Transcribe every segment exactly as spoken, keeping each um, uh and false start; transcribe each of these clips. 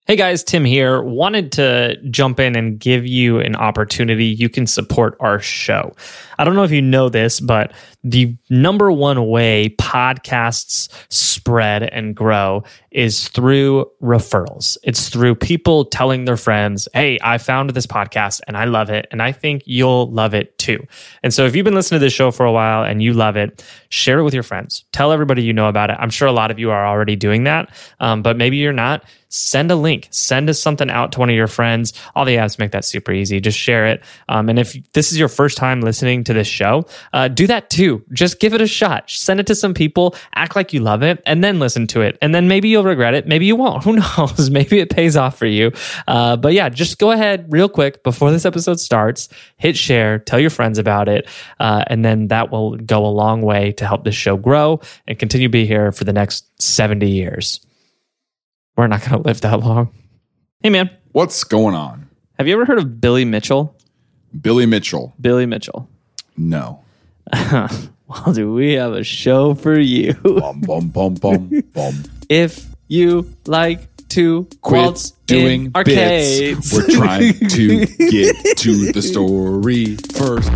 Hey guys, Tim here. Wanted to jump in and give you an opportunity you can support our show. I don't know if you know this, but the number one way podcasts spread and grow is through referrals. It's through people telling their friends, hey, I found this podcast and I love it, and I think you'll love it too. And so if you've been listening to this show for a while and you love it, share it with your friends. Tell everybody you know about it. I'm sure a lot of you are already doing that, um, but maybe you're not. Send a link. Send us something out to one of your friends. All the apps make that super easy. Just share it. Um, and if this is your first time listening to this show, uh, do that too. Just give it a shot. Send it to some people. Act like you love it, and then listen to it. And then maybe you'll regret it. Maybe you won't. Who knows? Maybe it pays off for you. Uh, but yeah, just go ahead real quick before this episode starts. Hit share. Tell your friends about it. Uh, and then that will go a long way to help this show grow and continue to be here for the next seventy years. We're not going to live that long. Hey, man. What's going on? Have you ever heard of Billy Mitchell? Billy Mitchell. Billy Mitchell. No. Well, do we have a show for you? Bum, bum, bum, bum, bum. If you like to Quit waltz doing in arcades. bits. We're trying to get to the story first.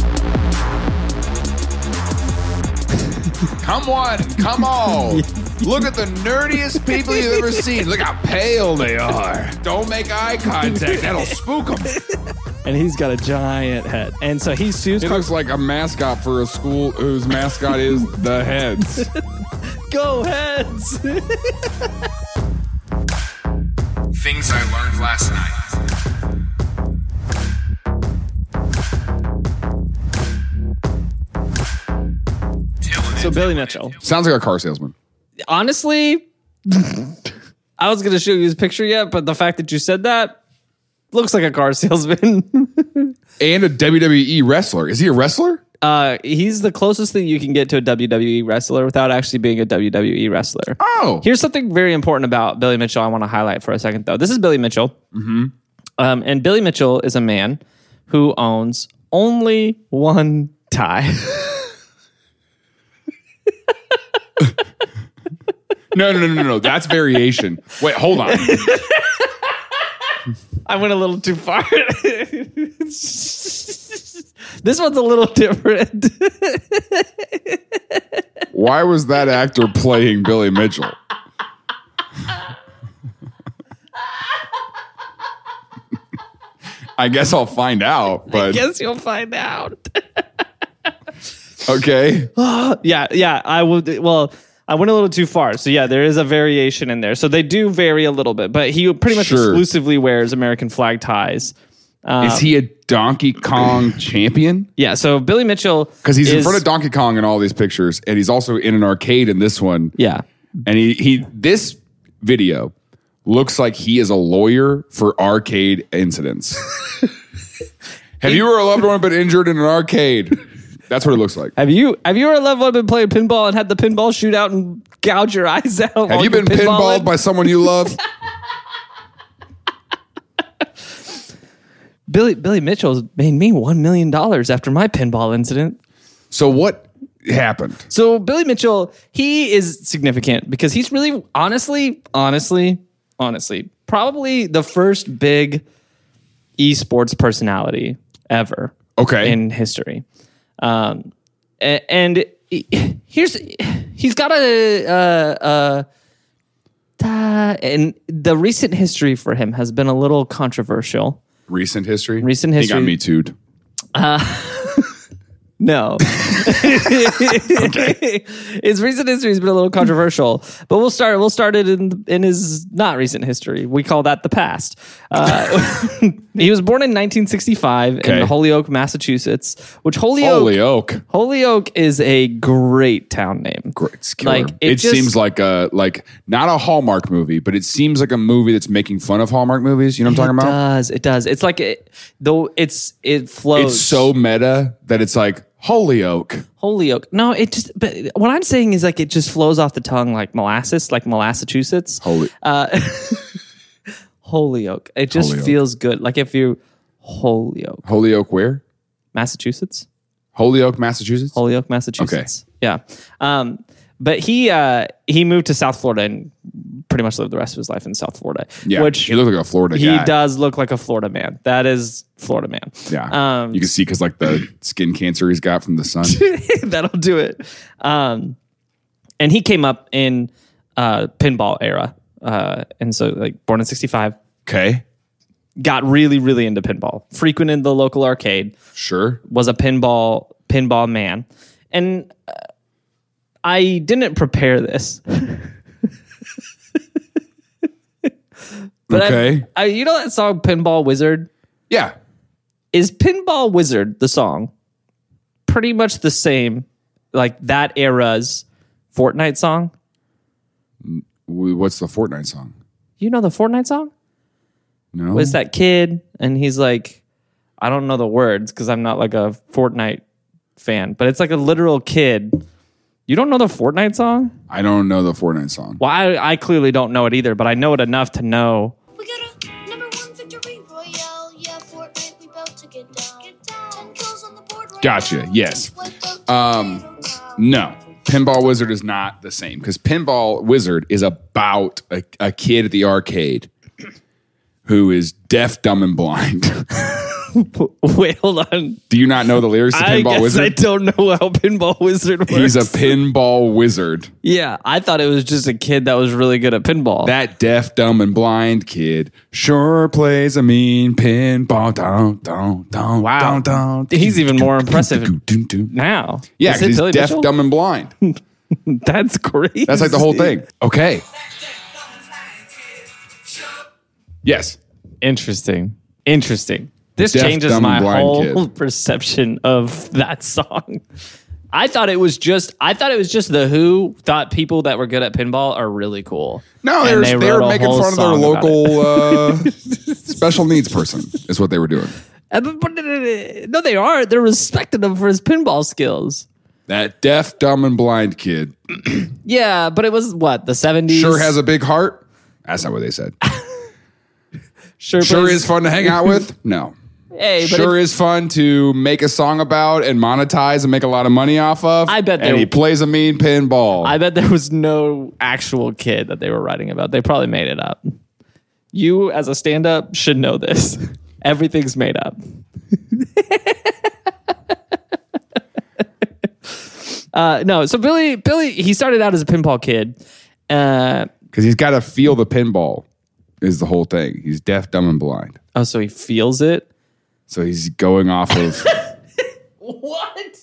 Come on, come on. Look at the nerdiest people you've ever seen. Look how pale they are. Don't make eye contact. That'll spook them. And he's got a giant head. And so he sues... He looks like a mascot for a school whose mascot is the Heads. Go Heads! Things I learned last night. So Billy Mitchell. Sounds like a car salesman. Honestly, I was going to show you his picture yet, but the fact that you said that looks like a car salesman. And a W W E wrestler. Is he a wrestler? Uh, he's the closest thing you can get to a W W E wrestler without actually being a W W E wrestler. Oh. Here's something very important about Billy Mitchell I want to highlight for a second, though. This is Billy Mitchell. Mm-hmm. Um, and Billy Mitchell is a man who owns only one tie. No, no, no, no, no. That's variation. Wait, hold on. I went a little too far. This one's a little different. Why was that actor playing Billy Mitchell? I guess I'll find out. But I guess you'll find out. Okay. yeah, yeah. I would. Well, I went a little too far. So yeah, there is a variation in there. So they do vary a little bit, but he pretty much Sure. exclusively wears American flag ties. Um, Is he a Donkey Kong champion? Yeah. So Billy Mitchell, Because he's in is- front of Donkey Kong in all these pictures, and he's also in an arcade in this one. Yeah. And he, he this video looks like he is a lawyer for arcade incidents. Have you or a loved one been injured in an arcade? That's what it looks like. Have you have you or a loved one been playing pinball and had the pinball shoot out and gouge your eyes out? Have you been pinballed by someone you love? Billy Billy Mitchell's made me one million dollars after my pinball incident. So what happened? So Billy Mitchell, he is significant because he's really, honestly, honestly, honestly, probably the first big esports personality ever. Okay. In history. Um, and, and here's, he's got a, uh, uh, uh, and the recent history for him has been a little controversial. Recent history? Recent history. He got me too'd. Uh, no. Okay. His recent history has been a little controversial, but we'll start. We'll start it in in his not recent history. We call that the past. Uh, he was born in nineteen sixty-five Okay. in Holyoke, Massachusetts. Which Holyoke, Holyoke. Holyoke is a great town name. Great. It's killer. Like, it it just- seems like a like not a Hallmark movie, but it seems like a movie that's making fun of Hallmark movies. You know what I'm It talking about? does. It does. It's like it, though. It's it flows. It's so meta that it's like Holyoke. Holyoke. No, it just. But what I'm saying is like it just flows off the tongue like molasses, like Massachusetts. Holy. Uh, Holyoke. It just Holyoke. feels good. Like if you Holyoke, Holyoke where? Massachusetts. Holyoke, Massachusetts? Holyoke, Massachusetts. Yeah. Um, but he uh, he moved to South Florida and pretty much lived the rest of his life in South Florida. Yeah, which he looked like a Florida he guy. does look like a Florida man. That is Florida man. Yeah, Um, you can see because like the skin cancer he's got from the sun. That'll do it. Um, and he came up in uh, pinball era, uh, and so like born in sixty-five. Okay, Got really, really into pinball. Frequented the local arcade. sure. Was a pinball pinball man, and uh, I didn't prepare this. But Okay. I, I, you know that song Pinball Wizard? Yeah, Is Pinball Wizard, the song, pretty much the same, like that era's Fortnite song? W- what's the Fortnite song? You know the Fortnite song? No, Was that kid, and he's like, I don't know the words because I'm not like a Fortnite fan, but it's like a literal kid. You don't know the Fortnite song? I don't know the Fortnite song. Well, I, I clearly don't know it either, but I know it enough to know. We got a number one victory royale. Yeah, Fortnite, we about to get down. Get down. Ten kills on the board right Gotcha, now. yes. Wipe out the Um, potato town. No, Pinball Wizard is not the same because Pinball Wizard is about a, a kid at the arcade who is deaf, dumb, and blind. Wait, hold on. Do you not know the lyrics to I Pinball guess Wizard? I don't know how Pinball Wizard works. He's a pinball wizard. Yeah, I thought it was just a kid that was really good at pinball. That deaf, dumb, and blind kid sure plays a mean pinball. Down, down, down, Wow. down, down. He's even more impressive Dun, dun. now. Yeah, Is 'cause it he's Billy deaf, Mitchell? dumb, and blind. That's crazy. That's like the whole thing. Okay. Yes. Interesting. Interesting. This Deaf, changes dumb, my and blind whole kid. perception of that song. I thought it was just I thought it was just the Who thought people that were good at pinball are really cool. No, And they were, they they wrote were a making whole fun of their song about local uh, special needs person, is what they were doing. Uh, but- but- uh, No, they are. They're respecting him for his pinball skills. That deaf, dumb, and blind kid Yeah, but it was what, the seventies? sure has a big heart. That's not what they said. sure, Sure plays- is fun to hang out with. No. Hey, but Sure if- is fun to make a song about and monetize and make a lot of money off of. I bet And they- he plays a mean pinball. I bet there was no actual kid that they were writing about. They probably made it up. You, as a stand-up, should know this. Everything's made up. uh, no, so Billy, Billy, he started out as a pinball kid. Uh, Because he's got to feel the pinball, is the whole thing. He's deaf, dumb, and blind. oh, so he feels it. So he's going off of. What?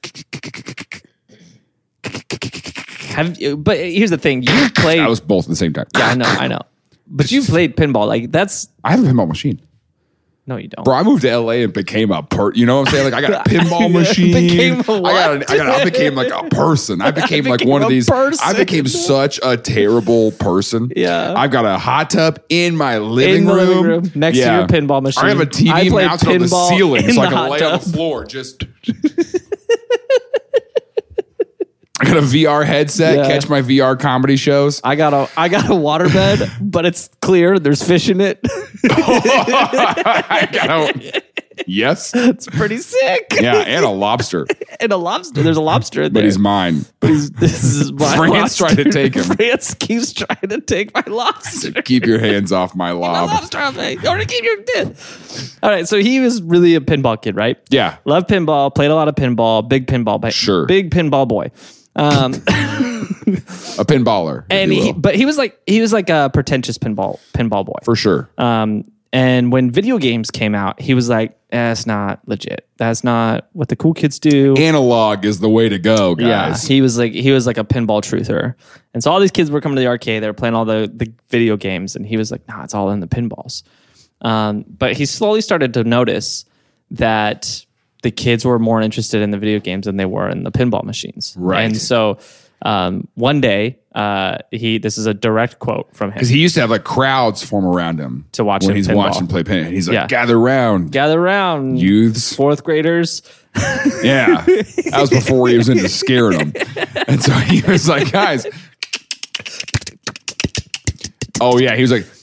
Have you, but here's the thing: you played. I was both at the same time. yeah, I know, I know. But you played pinball. Like that's I have a pinball machine. no, you don't. Bro, I moved to L A and became a per. You know what I'm saying? Like I got a pinball Yeah, machine. became a I got. A, I got. I became like a person. I became like became one of a these. person. I became such a terrible person. Yeah. I've got a hot tub in my living In the room. living room, next to your pinball machine. I have a T I V played mounted on the pinball ceiling in so I the can hot lay on tub. the floor. Just. I got a V R headset. Yeah. Catch my V R comedy shows. I got a I got a waterbed, but it's clear. There's fish in it. I got a, yes. It's pretty sick. Yeah, and a lobster. And a lobster. There's a lobster in there. But he's mine. But he's, this is my France lobster. tried to take him. France keeps trying to take my lobster. Keep your hands off my My lob. lobster off me. You already keep your dick. All right, so he was really a pinball kid, right? Yeah. Loved pinball, played a lot of pinball, big pinball, ba- Sure. big pinball boy. Um, A pinballer. if and you he, will. but he was like he was like a pretentious pinball pinball boy. For sure. Um, and when video games came out, he was like, eh, "That's not legit. That's not what the cool kids do." Analog is the way to go, guys. Yeah, he was like he was like a pinball truther, and so all these kids were coming to the arcade. They were playing all the the video games, and he was like, "Nah, it's all in the pinballs." Um, but he slowly started to notice that the kids were more interested in the video games than they were in the pinball machines. Right. And so um, one day, uh, he this is a direct quote from him. Because he used to have like crowds form around him To watch when him he's pinball. watching play pin. He's like, Yeah. gather round, Gather around, youths. fourth graders. Yeah. That was before he was into scaring them. And so he was like, guys. Oh, yeah. He was like,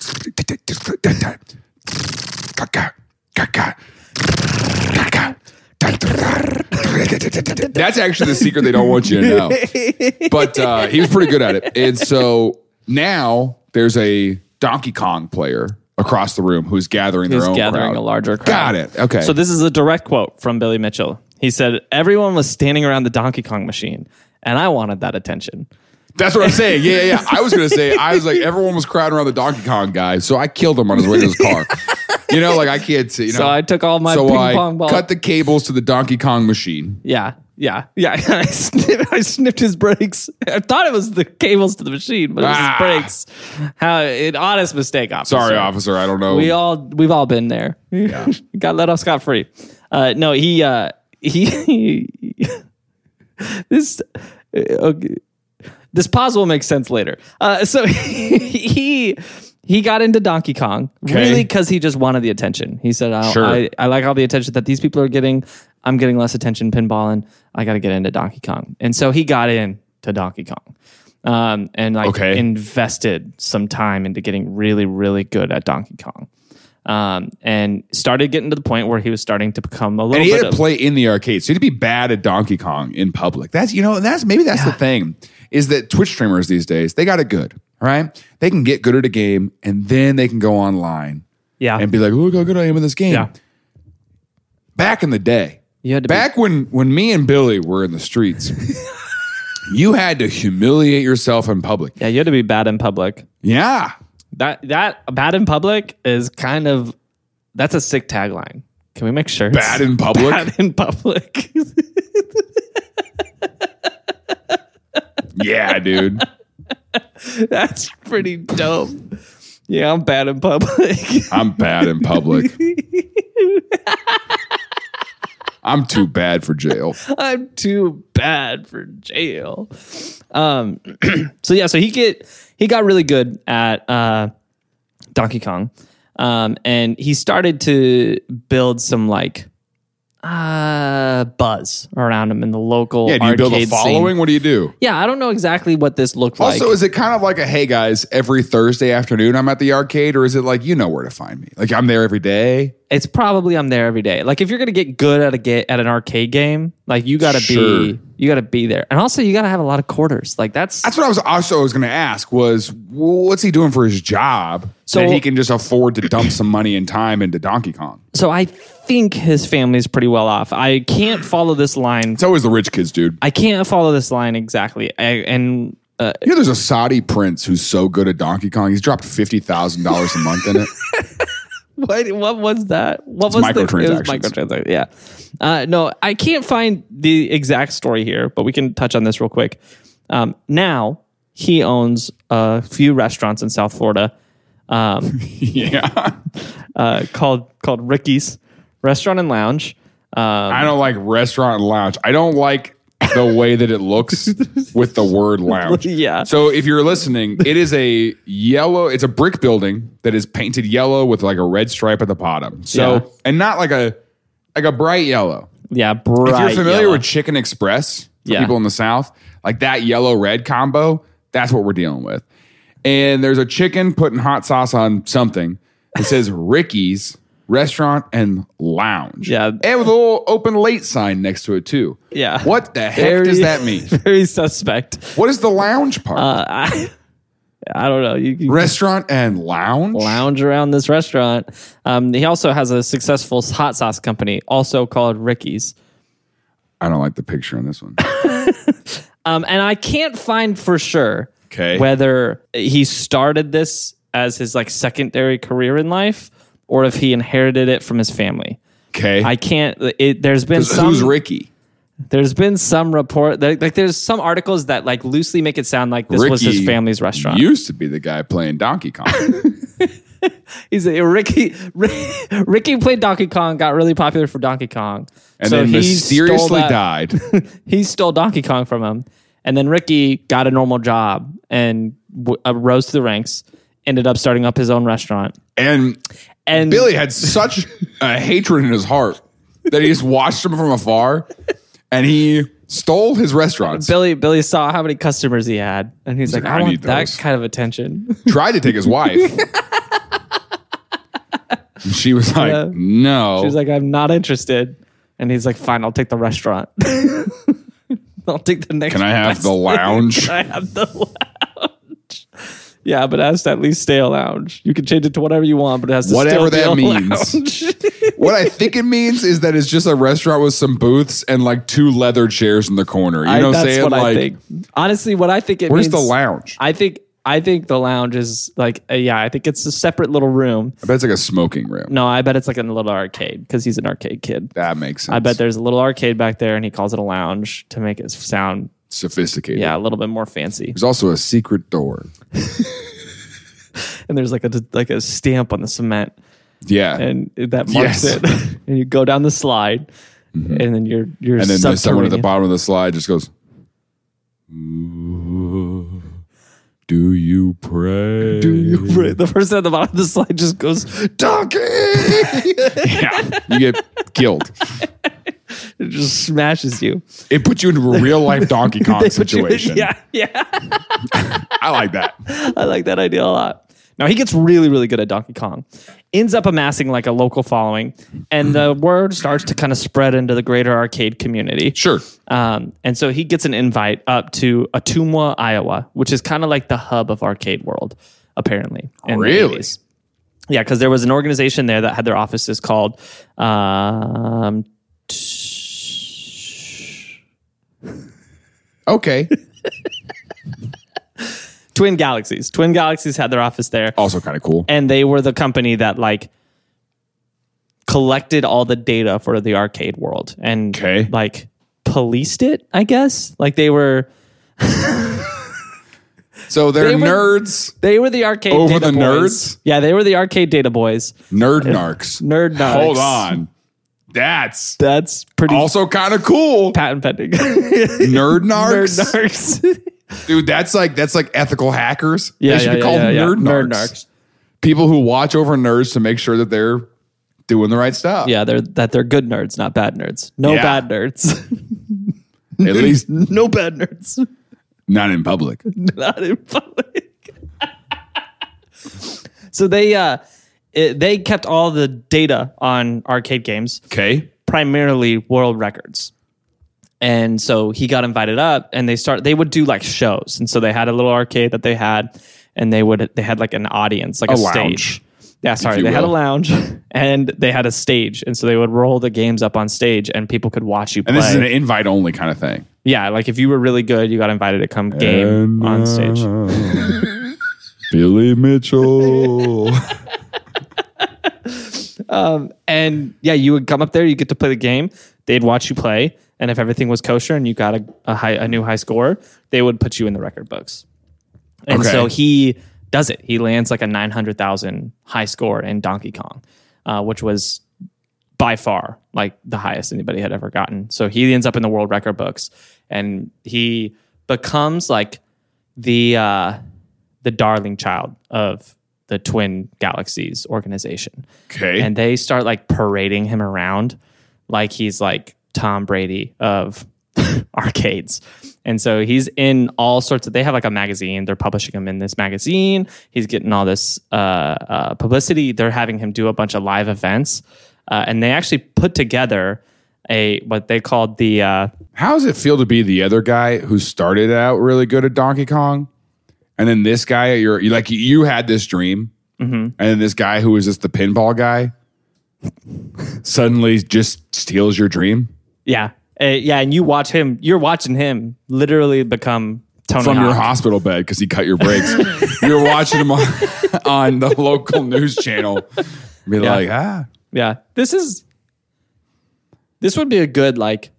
that's actually the secret they don't want you to know. But uh, he was pretty good at it. And so now there's a Donkey Kong player across the room who's gathering He's their own gathering crowd. a larger crowd. Got it. Okay. So this is a direct quote from Billy Mitchell. He said, "Everyone was standing around the Donkey Kong machine, and I wanted that attention." That's what I'm saying. Yeah, yeah, yeah. I was going to say, I was like, everyone was crowding around the Donkey Kong guy, so I killed him on his way to his car. You know, like I can't see. You know? So I took all my so ping I pong balls. cut the cables to the Donkey Kong machine. Yeah, yeah, yeah. I snipped, I snipped his brakes. I thought it was the cables to the machine, but it was Ah. his brakes. How an honest mistake, officer. Sorry, officer. I don't know. We all we've all been there. Yeah. Got let off scot free. Uh, no, he uh, he this uh, okay. This pause will make sense later. Uh, so he he got into Donkey Kong Okay. really because he just wanted the attention. He said, I, Sure. I, I like all the attention that these people are getting. I'm getting less attention pinballing. I got to get into Donkey Kong. And so he got into Donkey Kong um, and like Okay. invested some time into getting really, really good at Donkey Kong. Um, and started getting to the point where he was starting to become a little And he bit had to of, play in the arcade. So he had to be bad at Donkey Kong in public. That's, you know, that's maybe that's the thing is that Twitch streamers these days, they got it good, right? They can get good at a game and then they can go online yeah. and be like, look how good I am in this game. Yeah. Back in the day, You had to be- back when, when me and Billy were in the streets, you had to humiliate yourself in public. yeah, you had to be bad in public. Yeah. That that bad in public is kind of that's a sick tagline. Can we make shirts? Bad in public? Bad in public. Yeah, dude. That's pretty dope. Yeah, I'm bad in public. I'm bad in public. I'm too bad for jail. I'm too bad for jail. Um. So yeah, so he get he got really good at uh, Donkey Kong, um, and he started to build some like uh buzz around him in the local Yeah, do you build a arcade following? scene. What do you do? Yeah, I don't know exactly what this looked like. Also, is it kind of like a, hey guys, every Thursday afternoon I'm at the arcade, or is it like, you know where to find me? Like I'm there every day? It's probably I'm there every day. Like if you're gonna get good at a ga- at an arcade game, like you gotta Sure. be you gotta be there, and also you gotta have a lot of quarters. Like that's That's what I was also was going to ask was, well, what's he doing for his job So- that he can just afford to dump some money and time into Donkey Kong? so. I think his family's pretty well off. I can't follow this line. It's always the rich kids, dude. I can't follow this line exactly. I, and uh, You know, there's a Saudi prince who's so good at Donkey Kong. He's dropped fifty thousand dollars a month in it. what what was that? What It's was the it was microtransactions. microtransactions? Yeah. Uh, no, I can't find the exact story here, but we can touch on this real quick. Um, now he owns a few restaurants in South Florida. Um, Yeah. uh, called called Ricky's Restaurant and Lounge. Um, I don't like restaurant and lounge. I don't like the way that it looks with the word lounge. Yeah. So if you're listening, it is a yellow, it's a brick building that is painted yellow with like a red stripe at the bottom. So, Yeah. and not like a, like a bright yellow. yeah, bright If you're familiar yellow. with Chicken Express, for Yeah. people in the South, like that yellow red combo, that's what we're dealing with. And there's a chicken putting hot sauce on something. It says Ricky's Restaurant and Lounge. Yeah. And with a little open late sign next to it too. Yeah. What the heck Very- does that mean? very suspect. What is the lounge part? Uh, I, I don't know. You, you Restaurant and lounge? lounge around this restaurant. Um, he also has a successful hot sauce company, also called Ricky's. I don't like the picture on this one. Um, and I can't find for sure Okay. whether he started this as his like secondary career in life or if he inherited it from his family. Okay. I can't. It, there's been some. Who's Ricky? There's been some report that like there's some articles that like loosely make it sound like this was his Ricky family's restaurant. Used to be the guy playing Donkey Kong. He's a Ricky. Ricky played Donkey Kong, got really popular for Donkey Kong, And so then he mysteriously stole that- died. He stole Donkey Kong from him, and then Ricky got a normal job and w- uh, rose to the ranks. Ended up starting up his own restaurant, And and Billy had such a hatred in his heart that he just watched him from afar and he stole his restaurants. Billy Billy saw how many customers he had, and he's like, like, "I, I want need that those." kind of attention." Tried to take his wife. And she was like, Yeah. no. She was like, "I'm not interested," and he's like, "Fine, I'll take the restaurant. I'll take the next. Can I have best the thing. lounge? Can I have the lounge?" Yeah, but it has to at least stay a lounge. You can change it to whatever you want, but it has to Whatever still that be a means. lounge. What I think it means is that it's just a restaurant with some booths and like two leather chairs in the corner. You I- know what I'm that's saying? what like, I think. Honestly, what I think it where's means. the lounge? I think I think the lounge is like uh, yeah. I think it's a separate little room. I bet it's like a smoking room. No, I bet it's like a little arcade because he's an arcade kid. That makes sense. I bet there's a little arcade back there, and he calls it a lounge to make it sound sophisticated. yeah a little bit more fancy. There's also a secret door. And there's like a like a stamp on the cement, Yeah. and that marks Yes. it. And you go down the slide, and then you're you're and then there's someone at the subterranean. bottom of the slide just goes, "Ooh, do you pray? Do you pray? The person at the bottom of the slide just goes donkey. Yeah, you get killed. It just smashes you. It puts you into a real life Donkey Kong They put you in- situation. yeah, yeah. I like that. I like that idea a lot. Now he gets really, really good at Donkey Kong, ends up amassing like a local following, and the word starts to kind of spread into the greater arcade community. Sure. Um, and so he gets an invite up to Ottumwa, Iowa, which is kind of like the hub of arcade world, apparently. in the Really? eighties. Yeah, because there was an organization there that had their offices called um, Okay. Twin Galaxies. Twin Galaxies had their office there. Also kind of cool. And they were the company that like collected all the data for the arcade world and Okay. like policed it, I guess. Like they were So they're They were- nerds, they were the arcade Over data the boys. nerds? Yeah, they were the arcade data boys. nerd narcs. Nerd narcs. Hold on. That's That's pretty also kind of cool. patent pending. Nerd narcs. Nerd narcs. Dude, that's like that's like ethical hackers. Yeah, they should yeah, be yeah, called yeah, yeah. nerd narcs. Nerd narcs. People who watch over nerds to make sure that they're doing the right stuff. Yeah, they're that they're good nerds, not bad nerds. No Yeah. bad nerds. At least no bad nerds. not in public. Not in public. So they uh it, they kept all the data on arcade games, Okay. primarily world records. And so he got invited up and they start they would do like shows. And so they had a little arcade that they had and they would they had like an audience, like a, A stage. lounge, Yeah, sorry. you They had a will. lounge and they had a stage. And so they would roll the games up on stage and people could watch you play. And this is an invite only kind of thing. Yeah, like if you were really good, you got invited to come game on stage. Billy Mitchell. And yeah, you would come up there, you get to play the game. They'd watch you play, and if everything was kosher and you got a, a high a new high score, they would put you in the record books. And Okay. so he does it. He lands like a nine hundred thousand high score in Donkey Kong, uh, which was by far like the highest anybody had ever gotten. So he ends up in the world record books, and he becomes like the uh, the darling child of the Twin Galaxies organization. Okay. And they start like parading him around like he's like Tom Brady of arcades. And so he's in all sorts of, they have like a magazine. They're publishing him in this magazine. He's getting all this uh, uh, publicity. They're having him do a bunch of live events. Uh, and they actually put together a, what they called the, uh, How does it feel to be the other guy who started out really good at Donkey Kong? And then this guy, you're, you like you had this dream, Mm-hmm. and then this guy who was just the pinball guy suddenly just steals your dream yeah. Uh, yeah. And you watch him, you're watching him literally become Tony from your Hawk. hospital bed because he cut your brakes. You're watching him on, on the local news channel. Be Yeah. like, ah, Yeah. This is, this would be a good, like,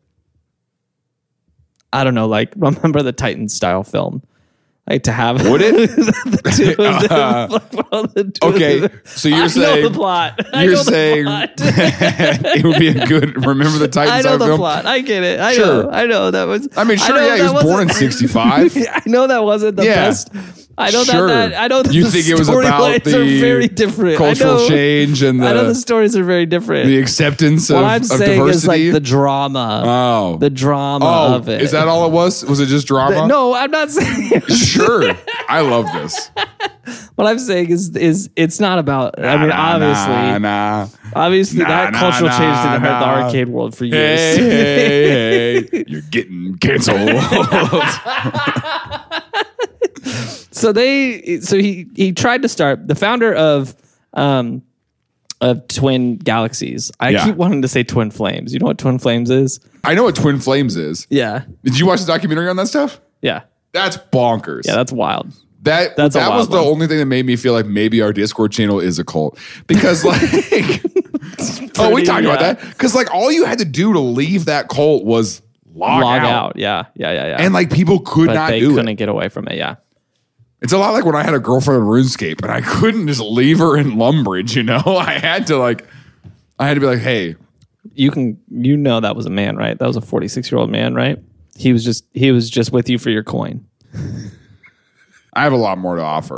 I don't know, like, Remember the Titans style film. Like to have would it? the two of them, Uh, like, well, the two of okay, them. so you're I saying know the plot. I you're know the saying plot. it would be a good Remember the I Titans know style the film? plot. I get it. I Sure. know. I know that was. I mean, sure, know yeah, he that was born in wasn't- sixty-five. I know that wasn't the Yeah. best. I know Sure. that, that. I know that You the think it was about storylines the are very different. cultural I know, change and I know the the, stories are very different. the acceptance of, what I'm of saying diversity. is like the drama. oh, The drama oh, of it. is that all it was? Was it just drama? No, I'm not saying. Sure, I love this. What I'm saying is, is it's not about. I mean, Nah, obviously, nah, nah. obviously, Nah, that nah, cultural nah, change didn't hurt the nah. arcade world for years. Hey, hey, hey, you're getting canceled. so they so he he tried to start the founder of um of Twin Galaxies. I Yeah. keep wanting to say Twin Flames. You know what Twin Flames is? I know what Twin Flames is. Yeah. Did you watch the documentary on that stuff? Yeah. That's bonkers. Yeah, that's wild. That That's a that was wild the one. only thing that made me feel like maybe our Discord channel is a cult because like oh we Pretty, talked about yeah. that because like all you had to do to leave that cult was log, Log out. out. Yeah. Yeah. Yeah. Yeah. and like people could but not they do couldn't it. get away from it. Yeah. It's a lot like when I had a girlfriend in RuneScape and I couldn't just leave her in Lumbridge. You know, I had to like I had to be like, hey, You can you know that was a man, right? That was a forty-six year old man, right? He was just he was just with you for your coin. I have a lot more to offer.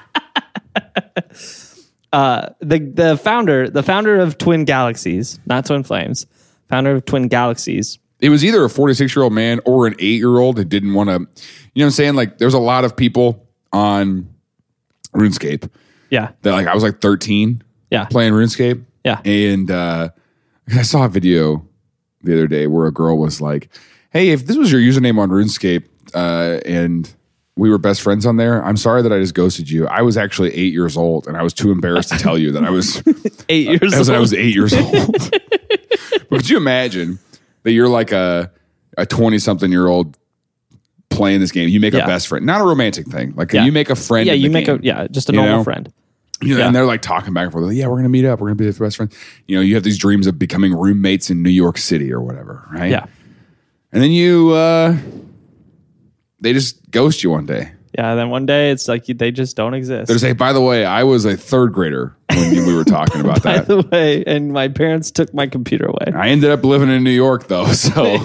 Uh, the the founder the founder of Twin Galaxies, not Twin Flames, founder of Twin Galaxies. It was either a forty-six year old man or an eight year old that didn't want to, you know what I'm saying? Like there's a lot of people on RuneScape Yeah. that like I was like thirteen Yeah. playing RuneScape. Yeah. And uh, I saw a video the other day where a girl was like, hey, if this was your username on RuneScape uh, and we were best friends on there, I'm sorry that I just ghosted you. I was actually eight years old and I was too embarrassed to tell you that I was Eight years as old. I was eight years old. But could you imagine that you're like a a twenty something year old playing this game? You make Yeah. a best friend, not a romantic thing. Like Yeah. you make a friend. Yeah, in the you make game, a yeah, just a you normal know? friend. You know, yeah. and they're like talking back and forth. Like, yeah, we're gonna meet up. We're gonna be the best friends. You know, you have these dreams of becoming roommates in New York City or whatever, right? Yeah. And then you, uh they just ghost you one day. Yeah, then one day it's like you, they just don't exist. They just say, by the way, I was a third grader when we were talking about By that. the way, and my parents took my computer away. I ended up living in New York though, so.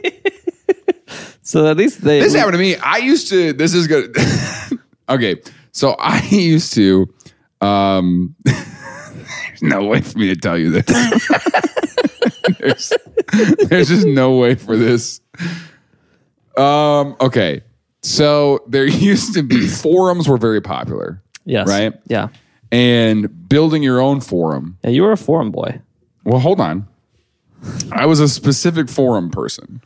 So at least they This happened to me. I used to. This is good. Okay, so I used to. Um, there's no way for me to tell you this. there's, there's just no way for this. Um. Okay, so there used to be forums were very popular, Yes. right? Yeah. And building your own forum. Yeah, you were a forum boy. Well, hold on. I was a specific forum person.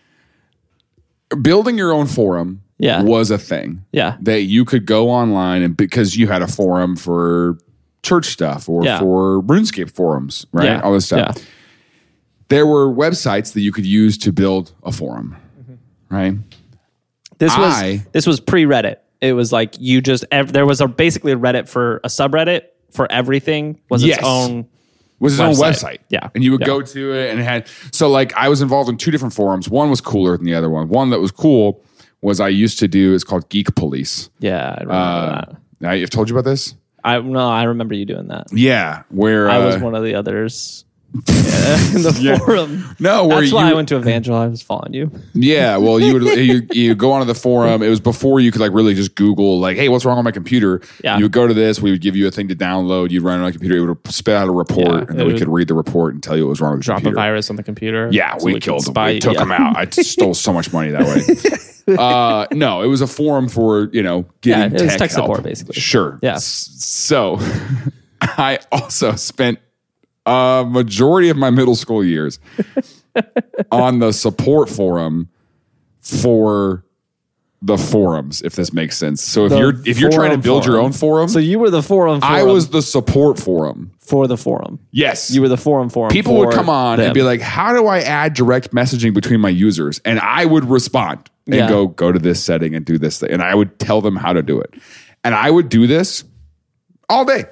Building your own forum Yeah. was a thing. Yeah. That you could go online and because you had a forum for church stuff or Yeah. for RuneScape forums, right? Yeah. All this stuff. Yeah. There were websites that you could use to build a forum, right? This was I- this was pre Reddit. It was like you just ev- there was a basically a Reddit for a subreddit for everything was Yes. its own. Was its own Website. website. Yeah. And you would Yeah. go to it and it had, so like I was involved in two different forums. One was cooler than the other one. One that was cool was I used to do, it's called Geek Police. Yeah, I remember Uh, that. I've told you about this? I no, I remember you doing that. Yeah. Where I was uh, one of the others yeah, in the Yeah. forum. No, where That's you, why I went to Evangel. I was following you. yeah, well, you would you, you go onto the forum. It was before you could like really just Google like, hey, what's wrong on my computer? Yeah. You would go to this. We would give you a thing to download. You'd run it on a computer. It would spit out a report, Yeah, and it then we would could read the report and tell you what was wrong with the Drop computer. a virus on the computer. Yeah, so we, could killed them. spy- We took yeah. them out. I stole so much money that way. uh, no, it was a forum for you know Yeah, getting it was tech, tech help. support, basically. Sure. Yeah. S- So, I also spent a majority of my middle school years on the support forum for the forums, if this makes sense. So if The you're if you're trying to forum build your forum. own forum, So you were the forum. forum I was the support forum. for the forum. Yes, You were the forum forum. people would for come on them. and be like, how do I add direct messaging between my users? And I would respond and Yeah. go, go to this setting and do this thing. And I would tell them how to do it. And I would do this all day.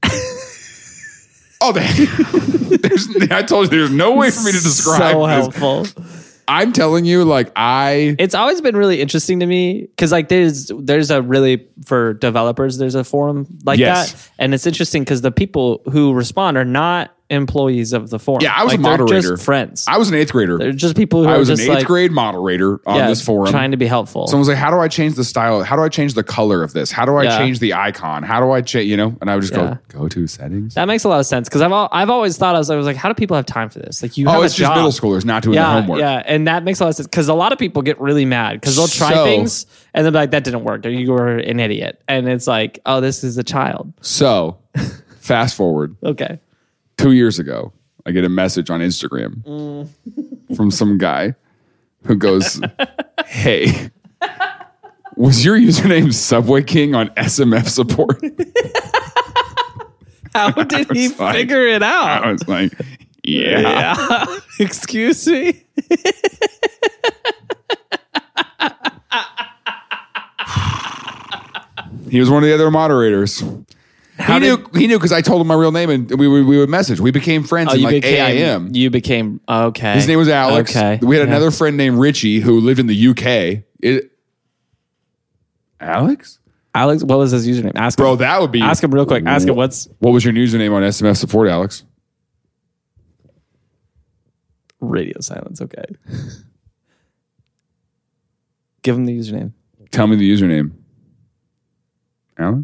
all day. there's, I told you, there's no way for me to describe so this. helpful. I'm telling you, like, I, It's always been really interesting to me because like there's there's a really for developers there's a forum like Yes. that, and it's interesting because the people who respond are not employees of the forum. yeah, I was like, a they're moderator. just friends. I was an eighth grader. They're just people who I are was an just eighth like grade moderator on yeah, this forum. trying to be helpful. Someone was like, how do I change the style? How do I change the color of this? How do I Yeah. change the icon? How do I change, you know? And I would just Yeah. go, go to settings. That makes a lot of sense because I've al- I've always thought I was, I was like, how do people have time for this? Like you Oh, have it's a just job. middle schoolers not doing their Yeah, homework. yeah, and that makes a lot of sense because a lot of people get really mad because they'll try So- things and they're like, "That didn't work," or "You were an idiot," and it's like, "Oh, this is a child." So, fast forward Okay, two years ago, I get a message on Instagram Mm. from some guy who goes, hey, Was your username Subway King on S M F support? How did he was like- figure it out? I was like, yeah. Yeah. Excuse me. He was one of the other moderators. How he did- knew he knew because I told him my real name and we, we, we would message. We became friends in like A I M. You became okay. His name was Alex. Okay. We had Yeah. another friend named Richie who lived in the U K. It, Alex? Alex. What was his username? Ask Bro, him. that would be. Ask him real quick. Ask him what's What was your username on S M F support, Alex? radio silence. Okay. Give him the username. Tell me the username. Alex?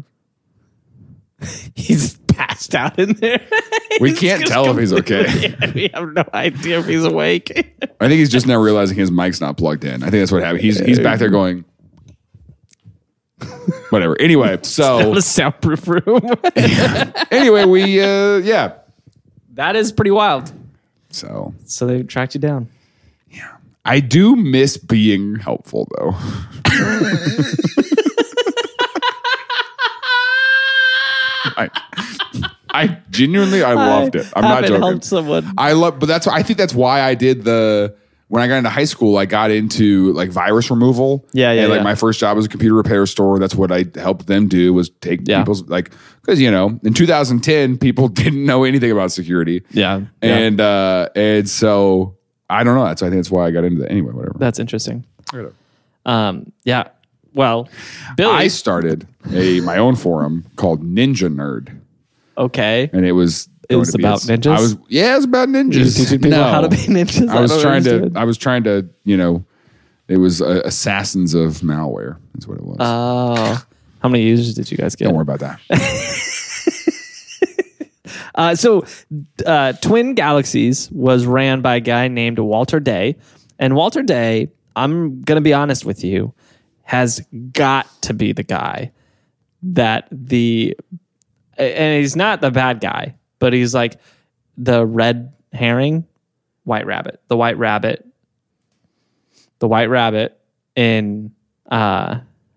He's passed out in there. We He's can't just tell if he's okay. Yeah, we have no idea if he's awake. I think he's just now realizing his mic's not plugged in. I think that's what happened. He's he's back there going, whatever. Anyway, Not so a soundproof room. anyway, we uh yeah. That is pretty wild. So So they tracked you down. I do miss being helpful though. I, I genuinely I loved it. I'm not Haven't joking. helped someone. I love, but that's I think that's why I did the when I got into high school. I got into like virus removal. Yeah, yeah, And like yeah. my first job was a computer repair store. That's what I helped them do was take Yeah. people's like because you know in two thousand ten people didn't know anything about security. Yeah. And uh and so I don't know. That's I think that's why I got into that anyway. Whatever. That's interesting. Um, yeah. Well, Billy. I started a my own forum called Ninja Nerd, okay. and it was It was going to be about a- ninjas? I was yeah, it was about ninjas. You teaching people No. how to be ninjas? I was don't trying to. understand. I was trying to. You know, it was uh, assassins of malware. That's what it was. Oh. How many users did you guys get? Don't worry about that. Uh, so, uh, Twin Galaxies was ran by a guy named Walter Day. And Walter Day, I'm going to be honest with you, has got to be the guy that the, and he's not the bad guy, but he's like the red herring, white rabbit, the white rabbit, the white rabbit in uh,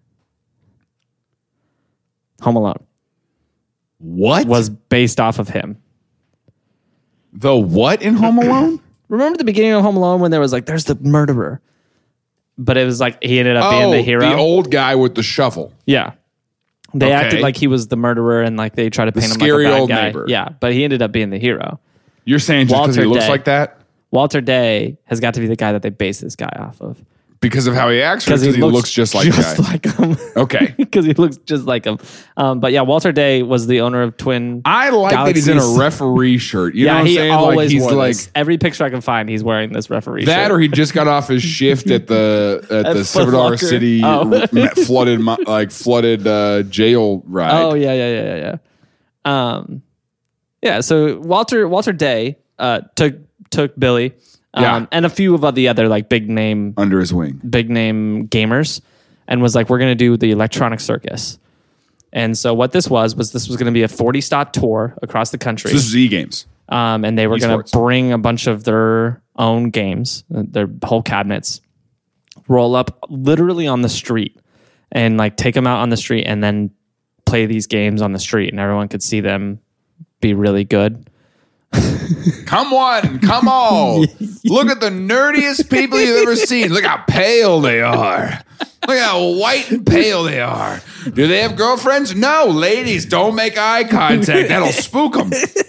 Home Alone What was based off of him. the what in Home Alone? Remember the beginning of Home Alone when there was like, there's the murderer, but it was like he ended up being oh, the hero. the old guy with the shovel. Yeah, they Okay. acted like he was the murderer and like they tried to paint him like scary a bad old guy. neighbor. Yeah, but he ended up being the hero. You're saying just because he Walter looks Day. like that Walter Day has got to be the guy that they base this guy off of because of how he acts, or because he, looks just like just the guy? like him. Okay. Because he looks just like him. Um, but yeah, Walter Day was the owner of Twin. I like that he's in a Galaxies. referee shirt. You know yeah, what I'm he saying? always like he's wore like this. Every picture I can find, he's wearing this referee that, shirt. or he just got off his shift at the at, At the Foot Silver Dollar Locker. City Oh. r- flooded mo- like flooded uh, jail ride. Oh yeah, yeah, yeah, yeah, yeah. Um, yeah. So Walter Walter Day uh, took took Billy, um, Yeah. and a few of the other like big name Under his wing. big name gamers, and was like, we're gonna do the Electronic Circus. And so what this was was this was gonna be a forty stop tour across the country. So this is E games. Um, and they were going Esports. to bring a bunch of their own games, uh, their whole cabinets, roll up literally on the street and like take them out on the street and then play these games on the street and everyone could see them be really good. Come on, come on. Look at the nerdiest people you've ever seen. Look how pale they are. Look how white and pale they are. Do they have girlfriends? No, ladies, don't make eye contact. That'll spook them.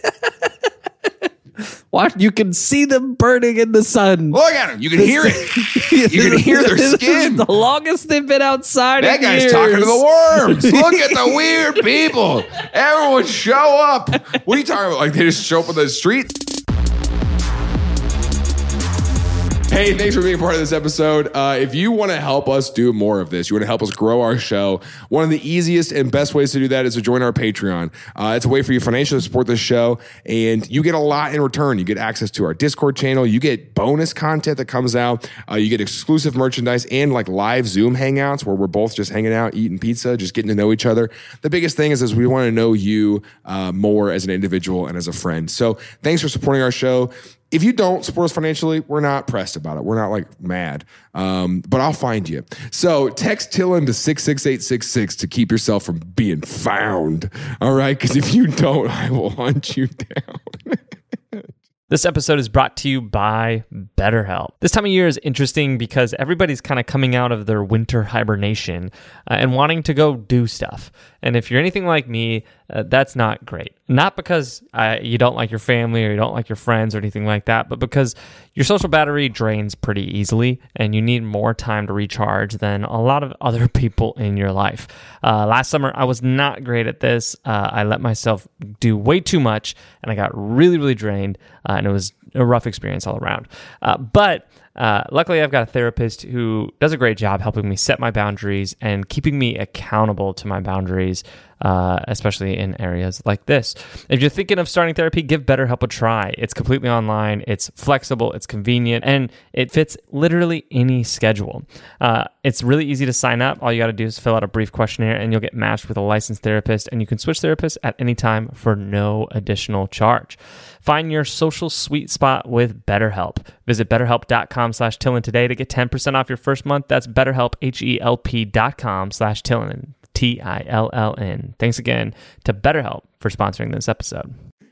What? You can see them burning in the sun. Look at them. You can hear it. You can hear their This is skin. the longest they've been outside. That in guy's years. talking to the worms. Look at the weird people. Everyone show up. What are you talking about? Like they just show up on the street? Hey, thanks for being part of this episode. Uh, if you want to help us do more of this, you want to help us grow our show, one of the easiest and best ways to do that is to join our Patreon. Uh, it's a way for you financially to support this show, and you get a lot in return. You get access to our Discord channel. You get bonus content that comes out. Uh, you get exclusive merchandise and like live Zoom hangouts where we're both just hanging out, eating pizza, just getting to know each other. The biggest thing is, is we want to know you uh, more as an individual and as a friend. So thanks for supporting our show. if you don't support us financially, we're not pressed about it. We're not like mad, um, but I'll find you. So text Tillin to six six eight six six to keep yourself from being found. All right, because if you don't, I will hunt you down. This episode is brought to you by BetterHelp. This time of year is interesting because everybody's kind of coming out of their winter hibernation uh, and wanting to go do stuff. And if you're anything like me, uh, that's not great. Not because uh, you don't like your family or you don't like your friends or anything like that, but because your social battery drains pretty easily and you need more time to recharge than a lot of other people in your life. Uh, last summer, I was not great at this. Uh, I let myself do way too much and I got really, really drained. Uh, and it was a rough experience all around. Uh, but uh, luckily, I've got a therapist who does a great job helping me set my boundaries and keeping me accountable to my boundaries, uh, especially in areas like this. If you're thinking of starting therapy, give BetterHelp a try. It's completely online, it's flexible, it's convenient, and it fits literally any schedule. Uh, it's really easy to sign up. All you got to do is fill out a brief questionnaire and you'll get matched with a licensed therapist, and you can switch therapists at any time for no additional charge. Find your social sweet spot with BetterHelp. Visit betterhelp.com slash Tillin today to get ten percent off your first month. That's betterhelp, H-E-L-P dot com slash Tillin, T I L L N. Thanks again to BetterHelp for sponsoring this episode.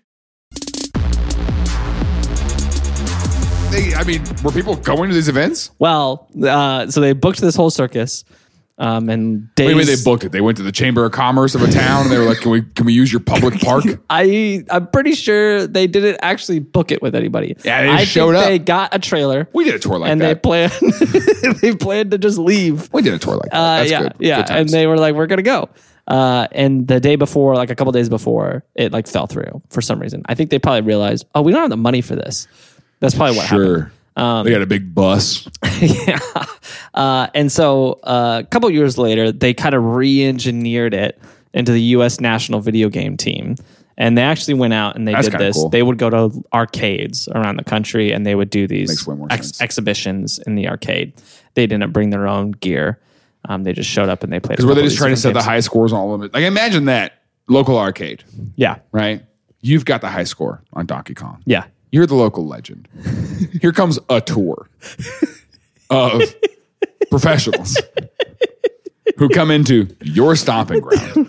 They, I mean, were people going to these events? Well, uh, so they booked this whole circus. Um, and days, Wait, wait, they booked it. They went to the Chamber of Commerce of a town and they were like, can we can we use your public park? I, I'm pretty sure they didn't actually book it with anybody. Yeah, they I just showed think up. They got a trailer. We did a tour like and that. they planned they planned to just leave. We did a tour like that. Uh, That's yeah, good. yeah. Good And times. they were like, we're gonna go. Uh, and the day before, like a couple days before, it like fell through for some reason. I think they probably realized, oh, we don't have the money for this. That's probably what happened. Sure. Um, they got a big bus. yeah. Uh, and so uh, a couple years later, they kind of re-engineered it into the U S national video game team. And they actually went out and they That's did kinda this. cool. They would go to arcades around the country and they would do these Makes way more ex- sense. exhibitions in the arcade. They didn't bring their own gear. Um, they just showed up and they played. Because were they just trying to set the high scores on all of it? Like, imagine that local arcade, Yeah. right? You've got the high score on Donkey Kong. Yeah. You're the local legend. Here comes a tour of professionals who come into your stomping ground.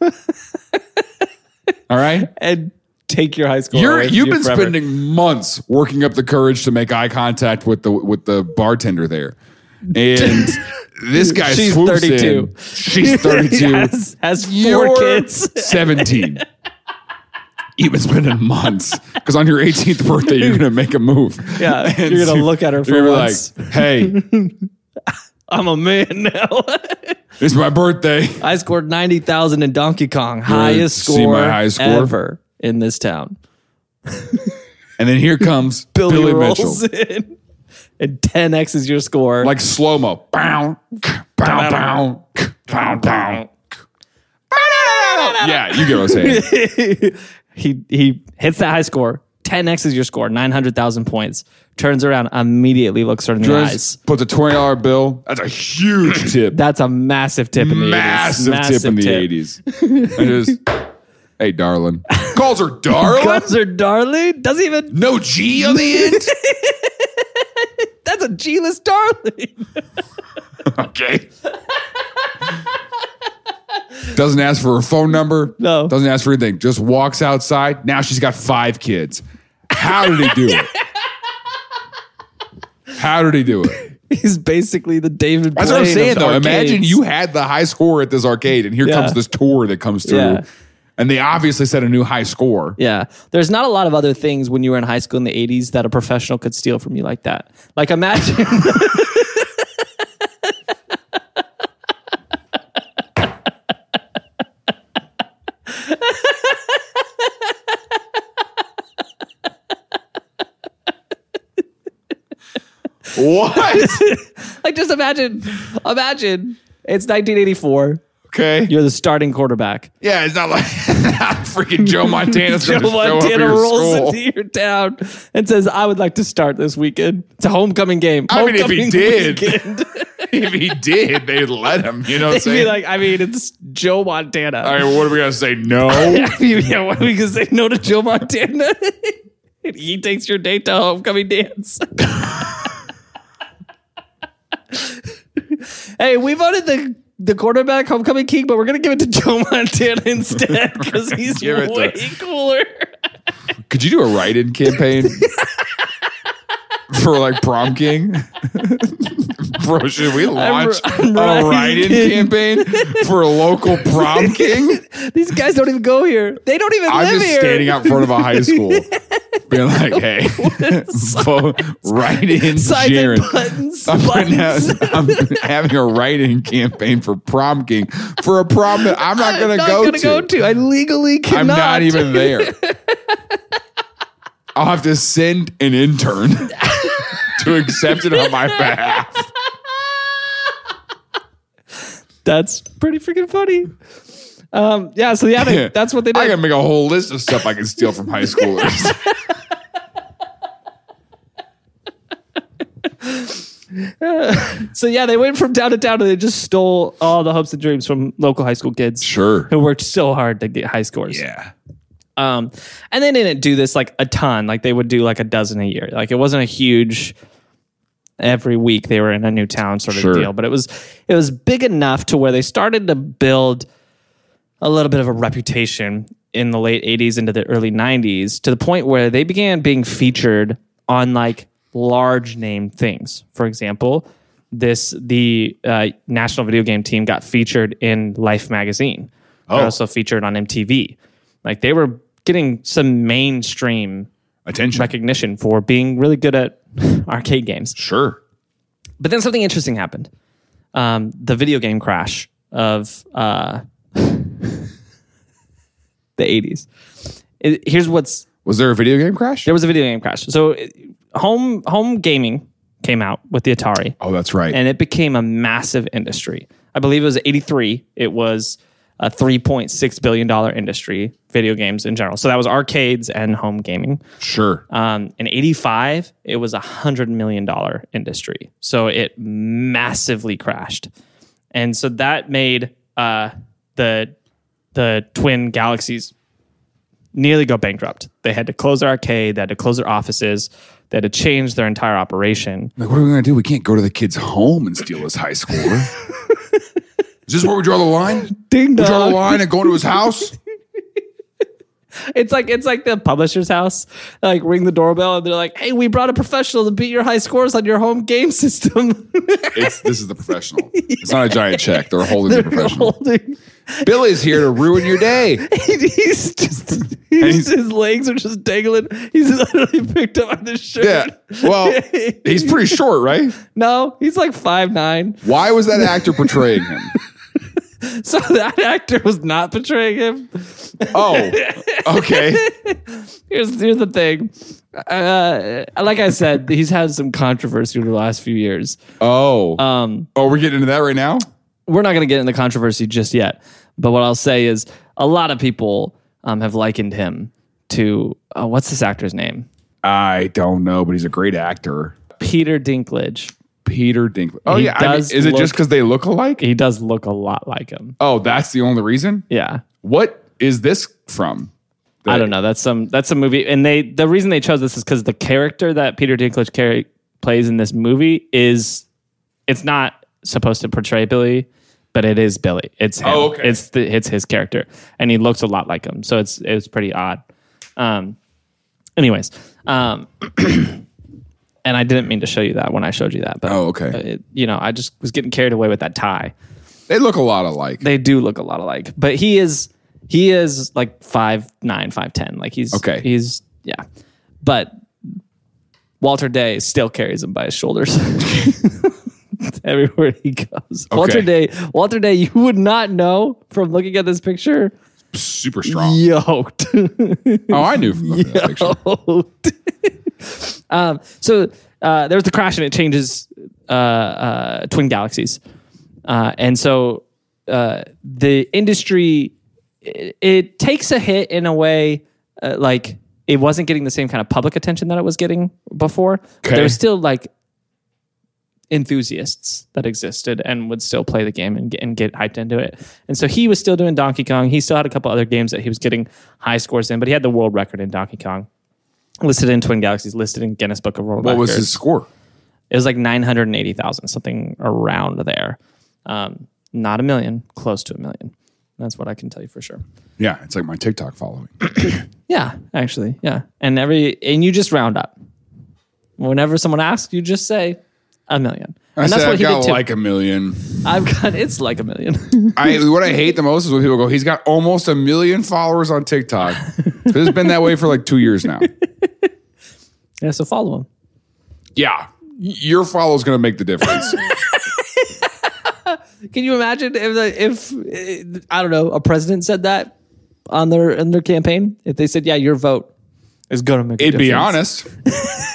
All right? And take your high score. You're, with you've you been forever. spending months working up the courage to make eye contact with the with the bartender there. And this guy She's swoops thirty-two. in. She's thirty-two. has, has four You're kids. seventeen. You've been spending months because on your eighteenth birthday, you're going to make a move. Yeah, And you're gonna so look at her for you're gonna be once. like, hey, I'm a man now. it's my birthday. I scored ninety thousand in Donkey Kong, highest see score, my high score? ever in this town. And then here comes Billy, Billy, rolls Mitchell. in, and ten X is your score. Like slow mo. Bow, bow, bow, bow, bow. Yeah, you get what I'm saying. he he hits that high score. ten X is your score, nine hundred thousand points. Turns around, immediately looks her in the eyes. Just puts a twenty dollar bill. That's a huge tip. That's a massive tip in the Massive eighties. tip in the eighties. I just, hey, darling. Calls her darling? Calls her darling. Doesn't even. No G on the end? That's a G-list darling. Okay. Doesn't ask for her phone number. No. Doesn't ask for anything. Just walks outside. Now she's got five kids. How did he do it? How did he do it? He's basically the David. That's what I'm Blaine saying, of though. arcades. Imagine you had the high score at this arcade, and here Yeah. comes this tour that comes through. Yeah. And they obviously set a new high score. Yeah. There's not a lot of other things when you were in high school in the eighties that a professional could steal from you like that. Like imagine. What? like just imagine. Imagine it's nineteen eighty-four. Okay. You're the starting quarterback. Yeah, it's not like not freaking Joe Montana's Joe going to show up at Montana your rolls school. into your town and says, I would like to start this weekend. It's a homecoming game. I mean, if he Homecoming did. weekend. If he did, they'd let him. You know what I'm They'd saying? be like, I mean, it's Joe Montana. all right, well, what are we going to say? No? I mean, yeah, what are we going to say no to Joe Montana? He takes your date to homecoming dance. Hey, we voted the the quarterback homecoming king, but we're gonna give it to Joe Montana instead because he's Give it way to- cooler. Could you do a write-in campaign for like prom king? Bro, should we launch I'm a writing write-in campaign for a local prom king? These guys don't even go here. They don't even I'm live just here. standing out in front of a high school, being like, "Hey, vote write-in Signs Jaron." and buttons. I'm, putting buttons. out- I'm having a write-in campaign for prom king for a prom that I'm not going to not go gonna to. go to. I legally cannot. I'm not even there. I'll have to send an intern to accept it on my behalf. That's pretty freaking funny. Um, yeah, so yeah, they, that's what they did. I can make a whole list of stuff I can steal from high schoolers. So yeah, they went from town to town and they just stole all the hopes and dreams from local high school kids Sure. who worked so hard to get high scores. Yeah. Um, and they didn't do this like a ton. Like they would do like a dozen a year. Like it wasn't a huge every week they were in a new town sort of Sure. deal. But it was it was big enough to where they started to build a little bit of a reputation in the late eighties into the early nineties to the point where they began being featured on like large name things. For example, this the uh, national video game team got featured in Life magazine. Oh. They're also featured on M T V. Like they were getting some mainstream Attention. recognition for being really good at arcade games. Sure. But then something interesting happened. Um, the video game crash of uh, the eighties. It- here's what's Was there a video game crash? there was a video game crash. So it- home home gaming came out with the Atari, Oh, that's right. and it became a massive industry. I believe it was eighty-three. It was a three point six billion dollars industry, video games in general. So that was arcades and home gaming. sure. Um, in eighty-five, it was a one hundred million dollars industry. So it massively crashed. And so that made uh, the the Twin Galaxies nearly go bankrupt. They had to close their arcade. They had to close their offices. They had to change their entire operation. Like, what are we going to do? We can't go to the kid's home and steal his high schooler. Is this where we draw the line? Ding We draw the dong. line and go into his house? It's like it's like the publisher's house. Like ring the doorbell and they're like, "Hey, we brought a professional to beat your high scores on your home game system." It's, this is the professional. It's not a giant check. They're holding the They're professional. holding. Billy's here to ruin your day. He's just he's, his legs are just dangling. He's literally picked up on the shirt. Yeah. Well, he's pretty short, right? No, he's like five nine. Why was that actor portraying him? So that actor was not portraying him. Oh, okay. Here's here's the thing. Uh, like I said, he's had some controversy over the last few years. Oh. Um, oh, we're getting into that right now? we're not going to get into controversy just yet. But what I'll say is a lot of people um, have likened him to uh, what's this actor's name? I don't know, but he's a great actor. Peter Dinklage. Peter Dinklage. Oh, He yeah. I mean, does is it look- just because they look alike? He does look a lot like him. Oh, that's the only reason? Yeah. What is this from? I don't know. That's some that's a movie, and they the reason they chose this is because the character that Peter Dinklage carry, plays in this movie is it's not supposed to portray Billy, but it is Billy. It's him. Oh, okay. It's the it's his character, and he looks a lot like him. So it's it was pretty odd. Um. Anyways, um, and I didn't mean to show you that when I showed you that, but Oh, okay. uh, it, you know, I just was getting carried away with that tie. They look a lot alike. They do look a lot alike, but he is he is like five nine, five ten. Like he's Okay. He's yeah, but Walter Day still carries him by his shoulders everywhere he goes. Walter Day, Walter Day, you would not know from looking at this picture. Super strong. Yoked. Oh, I knew from looking at this picture. um, so uh, there's the crash and it changes uh, uh, Twin Galaxies. Uh, and so uh, the industry, it, it takes a hit in a way uh, like it wasn't getting the same kind of public attention that it was getting before. But Okay. there was still like enthusiasts that existed and would still play the game and get, and get hyped into it. And so he was still doing Donkey Kong. He still had a couple other games that he was getting high scores in, but he had the world record in Donkey Kong. listed in Twin Galaxies, listed in Guinness Book of World What Records. was his score? It was like nine hundred eighty thousand, something around there. Um, not a million, close to a million. That's what I can tell you for sure. Yeah, it's like my TikTok following. Yeah, actually, yeah. And every and you just round up. Whenever someone asks, you just say a million. I And said that's what I've he got did too. like a million. I've got it's like a million. I what I hate the most is when people go, he's got almost a million followers on TikTok. It's been that way for like two years now. Yeah, so follow him. Yeah, y- your follow is going to make the difference. Can you imagine if the, if uh, I don't know a president said that on their in their campaign? If they said, "Yeah, your vote is going to make a It'd be difference." honest.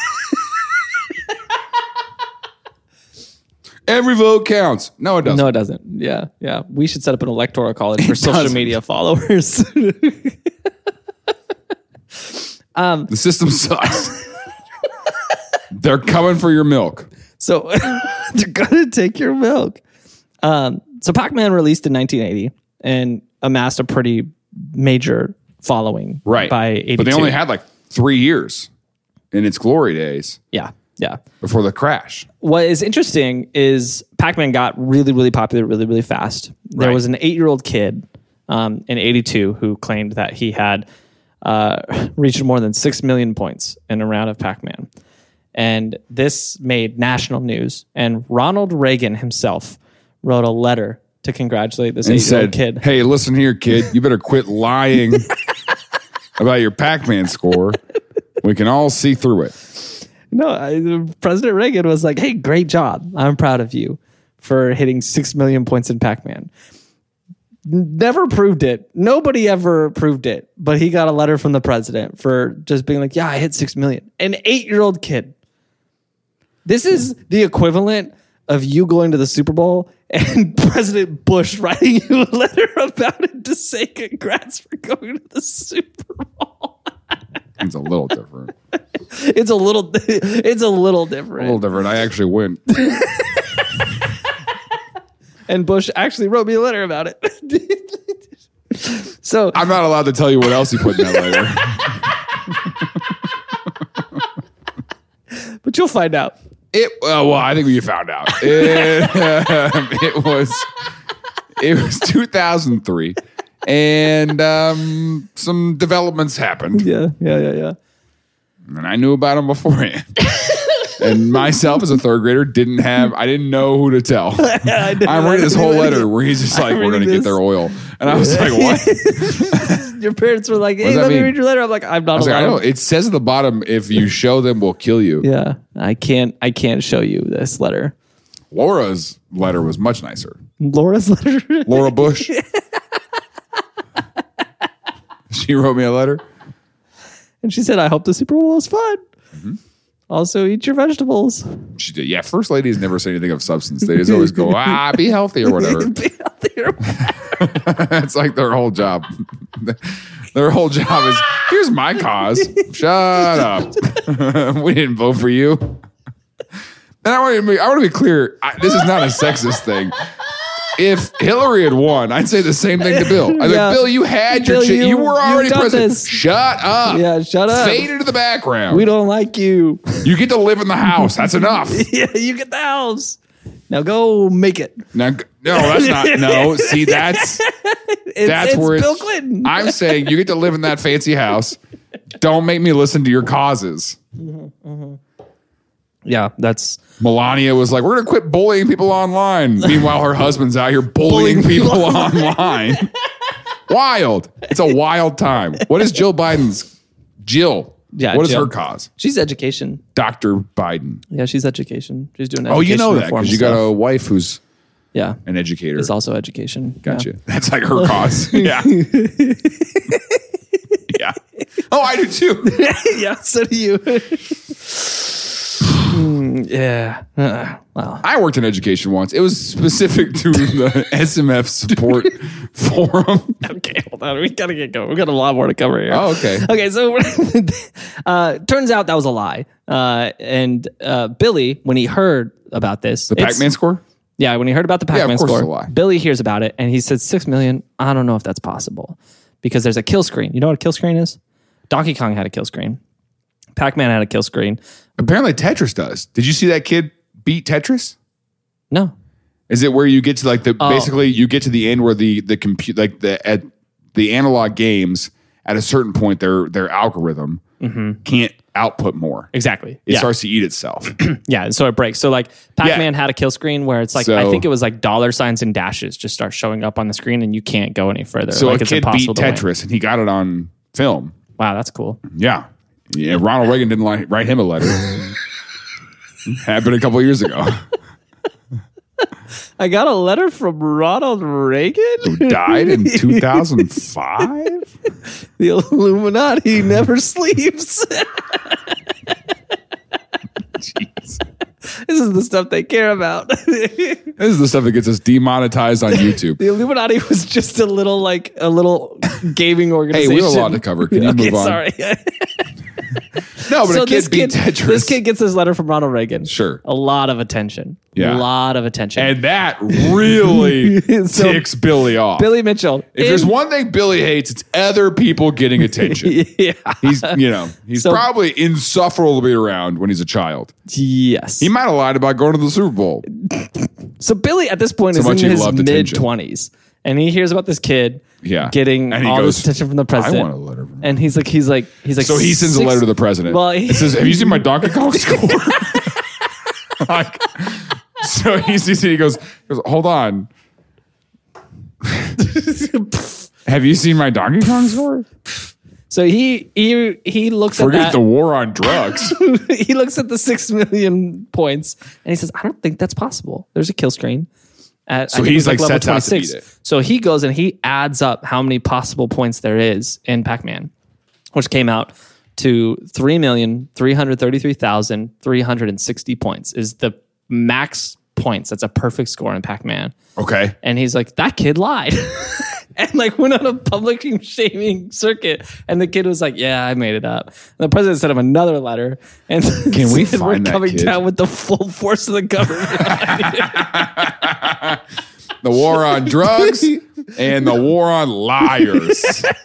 Every vote counts. No, it doesn't. No, it doesn't. Yeah, yeah. We should set up an electoral college for social doesn't. media followers. The system sucks. They're coming for your milk. So they're gonna take your milk. Um, so Pac-Man released in nineteen eighty and amassed a pretty major following. Right. By eighty-two. But they only had like three years in its glory days yeah, yeah. before the crash. What is interesting is Pac-Man got really, really popular really, really fast. There Right. was an eight-year-old kid um, in eighty-two who claimed that he had uh, reached more than six million points in a round of Pac-Man. And this made national news. And Ronald Reagan himself wrote a letter to congratulate this And eight-year-old said, kid. hey, listen here, kid. You better quit lying about your Pac-Man score. We can all see through it. No, I, President Reagan was like, hey, great job. I'm proud of you for hitting six million points in Pac-Man. Never proved it. Nobody ever proved it. But he got a letter from the president for just being like, yeah, I hit six million. An eight-year-old kid. This is the equivalent of you going to the Super Bowl and President Bush writing you a letter about it to say congrats for going to the Super Bowl. It's a little different. It's a little, it's a little different. A little different. I actually went. And Bush actually wrote me a letter about it. So I'm not allowed to tell you what else he put in that letter. but you'll find out. It uh, well, I think we found out. It, um, it was it was two thousand three, and um, some developments happened, Yeah, yeah, yeah, yeah. and I knew about them beforehand. And myself, as a third grader, didn't have I didn't know who to tell. I didn't I'm know reading this who whole to letter tell. where he's just like, I'm "We're gonna reading get this. their oil," and I was like, "What?" Your parents were like, hey, does that let me mean? read your letter. I'm like, I'm not I was like, "I allowed. know it says at the bottom, if you show them, we'll kill you." Yeah, I can't. I can't show you this letter. Laura's letter was much nicer. Laura's letter. Laura Bush. She wrote me a letter. And she said, I hope the Super Bowl is fun. Mm-hmm. Also, eat your vegetables. She did. Yeah, first ladies never say anything of substance. They just always go, ah, be healthy or whatever. Be healthier. That's like their whole job. Their whole job is, here's my cause. Shut up. We didn't vote for you. And I want to be, I want to be clear. I, this is not a sexist thing. If Hillary had won, I'd say the same thing to Bill. I'd Yeah. like, Bill, you had your Bill, chance. you- You were already you've done president. this. Shut up. Yeah, shut up. Fade into the background. We don't like you. You get to live in the house. That's enough. Yeah, you get the house. Now go make it. Now, no, that's not. No, see, that's It's, that's it's where it's, Bill Clinton. I'm saying you get to live in that fancy house. Don't make me listen to your causes. Yeah, that's Melania was like, "We're gonna quit bullying people online." Meanwhile, her husband's out here bullying, Bullying people people online. Wild. It's a wild time. What is Jill Biden's? Jill. Yeah, What is Jill. her cause? she's education. Doctor Biden. Yeah, she's education. She's doing. Oh, you education know that reform because you got stuff. a wife who's yeah. an educator. It's also education. Gotcha. That's like her cause. Yeah. Yeah. Oh, I do too. Yeah, yeah so do you. Hmm, yeah. Uh, well, I worked in education once. It was specific to the S M F support forum. okay, hold on. We gotta get going. We got a lot more to cover here. Oh, okay. Okay, so uh, turns out that was a lie. Uh, and uh, Billy, when he heard about this, The Pac-Man score? Yeah, when he heard about the Yeah, of Pac-Man course score, it's a lie. Billy hears about it and he said six million. I don't know if that's possible because there's a kill screen. You know what a kill screen is? Donkey Kong had a kill screen. Pac-Man had a kill screen. Apparently Tetris does. Did you see that kid beat Tetris? No. Is it where you get to like the Oh. basically you get to the end where the the compute like the at the analog games at a certain point their their algorithm can't output more. Exactly. It yeah. starts to eat itself. Yeah, and so it breaks. So like Pac-Man had a kill screen where it's like I So- think it was like dollar signs and dashes just start showing up on the screen and you can't go any further. So like a it's kid beat impossible to win. Tetris and he got it on film. Wow, that's cool. Yeah. Yeah, Ronald Reagan didn't like, write him a letter. Happened a couple of years ago. I got a letter from Ronald Reagan. Who died in two thousand five? The Illuminati never sleeps. Jeez. This is the stuff they care about. This is the stuff that gets us demonetized on YouTube. The Illuminati was just a little like a little gaming Hey, organization. we have a lot to cover. Can you okay, move on? sorry. No, but so a this kid beat kid, Tetris. this kid gets this letter from Ronald Reagan. Sure. A lot of attention. Yeah. A lot of attention. And that really So- ticks Billy off. Billy Mitchell. if there's one thing Billy hates, it's other people getting attention. yeah. He's, you know, he's So- probably insufferable to be around when he's a child. Yes. He might have lied about going to the Super Bowl. So Billy at this point So is much in he his loved mid attention. twenties, and he hears about this kid Yeah. getting And he all goes, this attention from the I president. want a letter from him. And he's like, he's like, he's like. So he sends a six- letter to the president. Well, he- it says, "Have you seen my Donkey Kong score?" like, so he sees it. He goes, he goes, "Hold on. Have you seen my Donkey Kong score? So he he he looks Forget at the that. war on drugs." He looks at the six million points and he says, "I don't think that's possible. There's a kill screen." At, So I think he's, it was like, level sets out to beat twenty-six. it. So he goes and he adds up how many possible points there is in Pac-Man, which came out to three million three hundred thirty-three thousand three hundred sixty points is the max points. That's a perfect score in Pac-Man. Okay. And he's like, that kid lied. And like went on a public shaming circuit. And the kid was like, yeah, I made it up. And the president sent him another letter. And Can we said, find we're that coming kid?" down with the full force of the government. The war on drugs and the war on liars.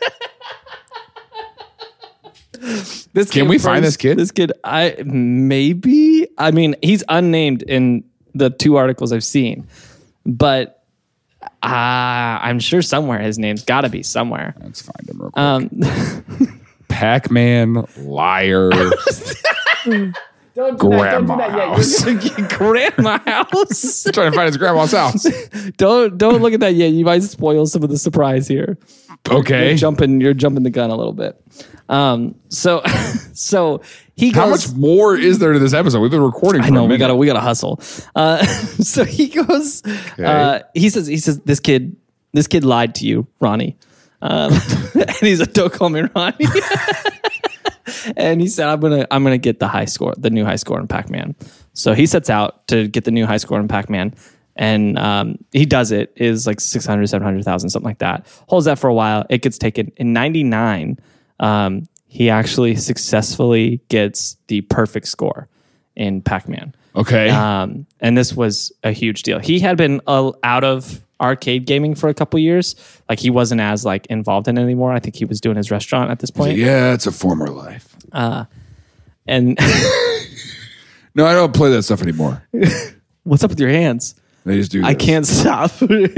This Can kid we find this kid? This kid, I maybe. I mean, he's unnamed in the two articles I've seen, but uh, I'm sure somewhere his name's got to be somewhere. Let's find him real quick. Um, Pac-Man, liar. don't Grandma house. You're gonna get grandma house. Trying to find his grandma's house. don't don't look at that yet. You might spoil some of the surprise here. Okay. You're jumping. You're jumping the gun a little bit. Um. So, so he goes. How much more is there to this episode? We've been recording for I know a we minute. gotta we gotta hustle. Uh, so he goes. Uh, he says he says this kid this kid lied to you, Ronnie. Um, and he's like, don't call me Ronnie. And he said, I'm gonna I'm gonna get the high score, the new high score in Pac-Man. So he sets out to get the new high score in Pac-Man. And um, he does it, is like six hundred, seven hundred thousand, something like that. Holds that for a while. It gets taken. In ninety-nine, um, he actually successfully gets the perfect score in Pac-Man. Okay. Um, and this was a huge deal. He had been uh, out of arcade gaming for a couple years. Like he wasn't as like involved in it anymore. I think he was doing his restaurant at this point. yeah, it's a former life. And No, I don't play that stuff anymore. what's up with your hands? They just do I this. can't stop.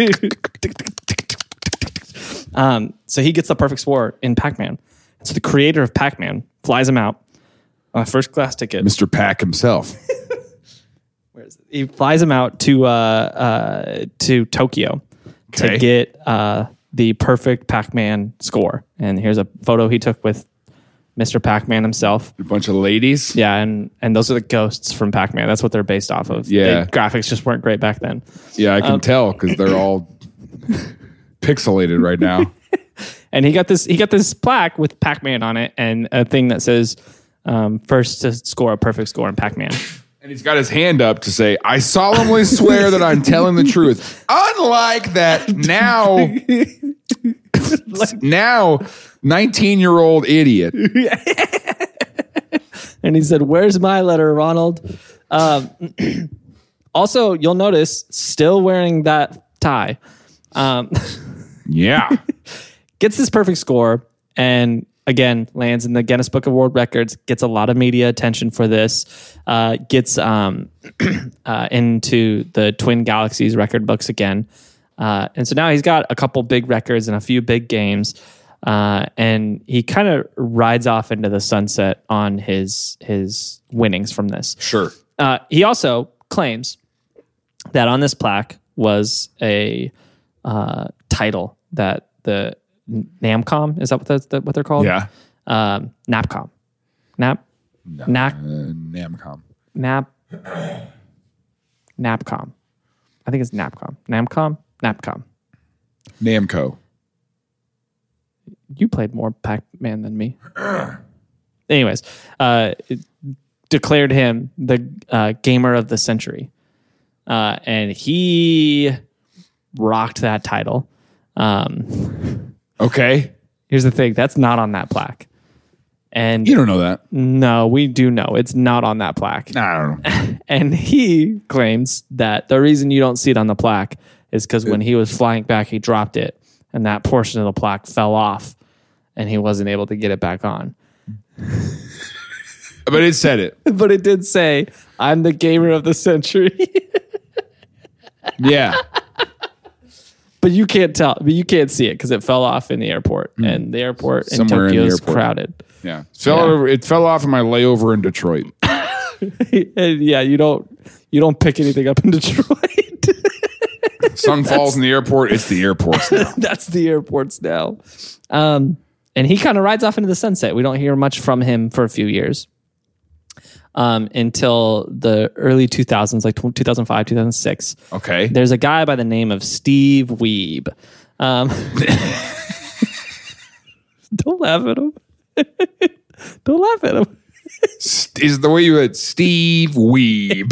um, so he gets the perfect score in Pac-Man. So the creator of Pac-Man flies him out on a first class ticket. Mister Pack himself. He flies him out to uh, uh, to Tokyo Okay. to get uh, the perfect Pac-Man score. And here's a photo he took with Mister Pac-Man himself. A bunch of ladies. Yeah, and and those are the ghosts from Pac-Man. That's what they're based off of. Yeah. The graphics just weren't great back then. Yeah, I can Um, tell because they're all pixelated right now. And he got this he got this plaque with Pac-Man on it and a thing that says um, first to score a perfect score in Pac-Man. And he's got his hand up to say, I solemnly swear that I'm telling the truth. Unlike that now, now nineteen-year-old idiot. And he said, "Where's my letter, Ronald?" Um, also, you'll notice still wearing that tie. Um, Yeah. gets this perfect score, and again, lands in the Guinness Book of World Records, gets a lot of media attention for this, uh, gets um, uh, into the Twin Galaxies record books again. Uh, and so now he's got a couple big records and a few big games. Uh, and he kind of rides off into the sunset on his his winnings from this. Sure. Uh, he also claims that on this plaque was a uh, title that the Namcom, is that what, that's, what they're called? Yeah. Um, Napcom. Nap? Nac? Uh, Namcom. Nap? Napcom. I think it's Napcom. Namcom? Napcom. Namco. You played more Pac-Man than me. Anyways, uh, it declared him the uh, gamer of the century. Uh, and he rocked that title. Um, Okay. here's the thing. That's not on that plaque. And You don't know that. no, we do know it's not on that plaque. Nah, I don't know. And he claims that the reason you don't see it on the plaque is because when he was flying back, he dropped it. And that portion of the plaque fell off. And he wasn't able to get it back on. But it said it. But it did say, I'm the gamer of the century. Yeah. But you can't tell. But you can't see it because it fell off in the airport. And the airport in Somewhere in Tokyo the is airport. crowded. Yeah. Fell Yeah. Over, it fell off in my layover in Detroit. And yeah, you don't you don't pick anything up in Detroit. Sun falls in the airport. It's the airports now. That's the airports now. Um, and he kind of rides off into the sunset. We don't hear much from him for a few years. Um, until the early two thousands, like two thousand five, two thousand six. Okay. There's a guy by the name of Steve Weeb. Um, don't laugh at him. Don't laugh at him. Is the way you had Steve Weeb.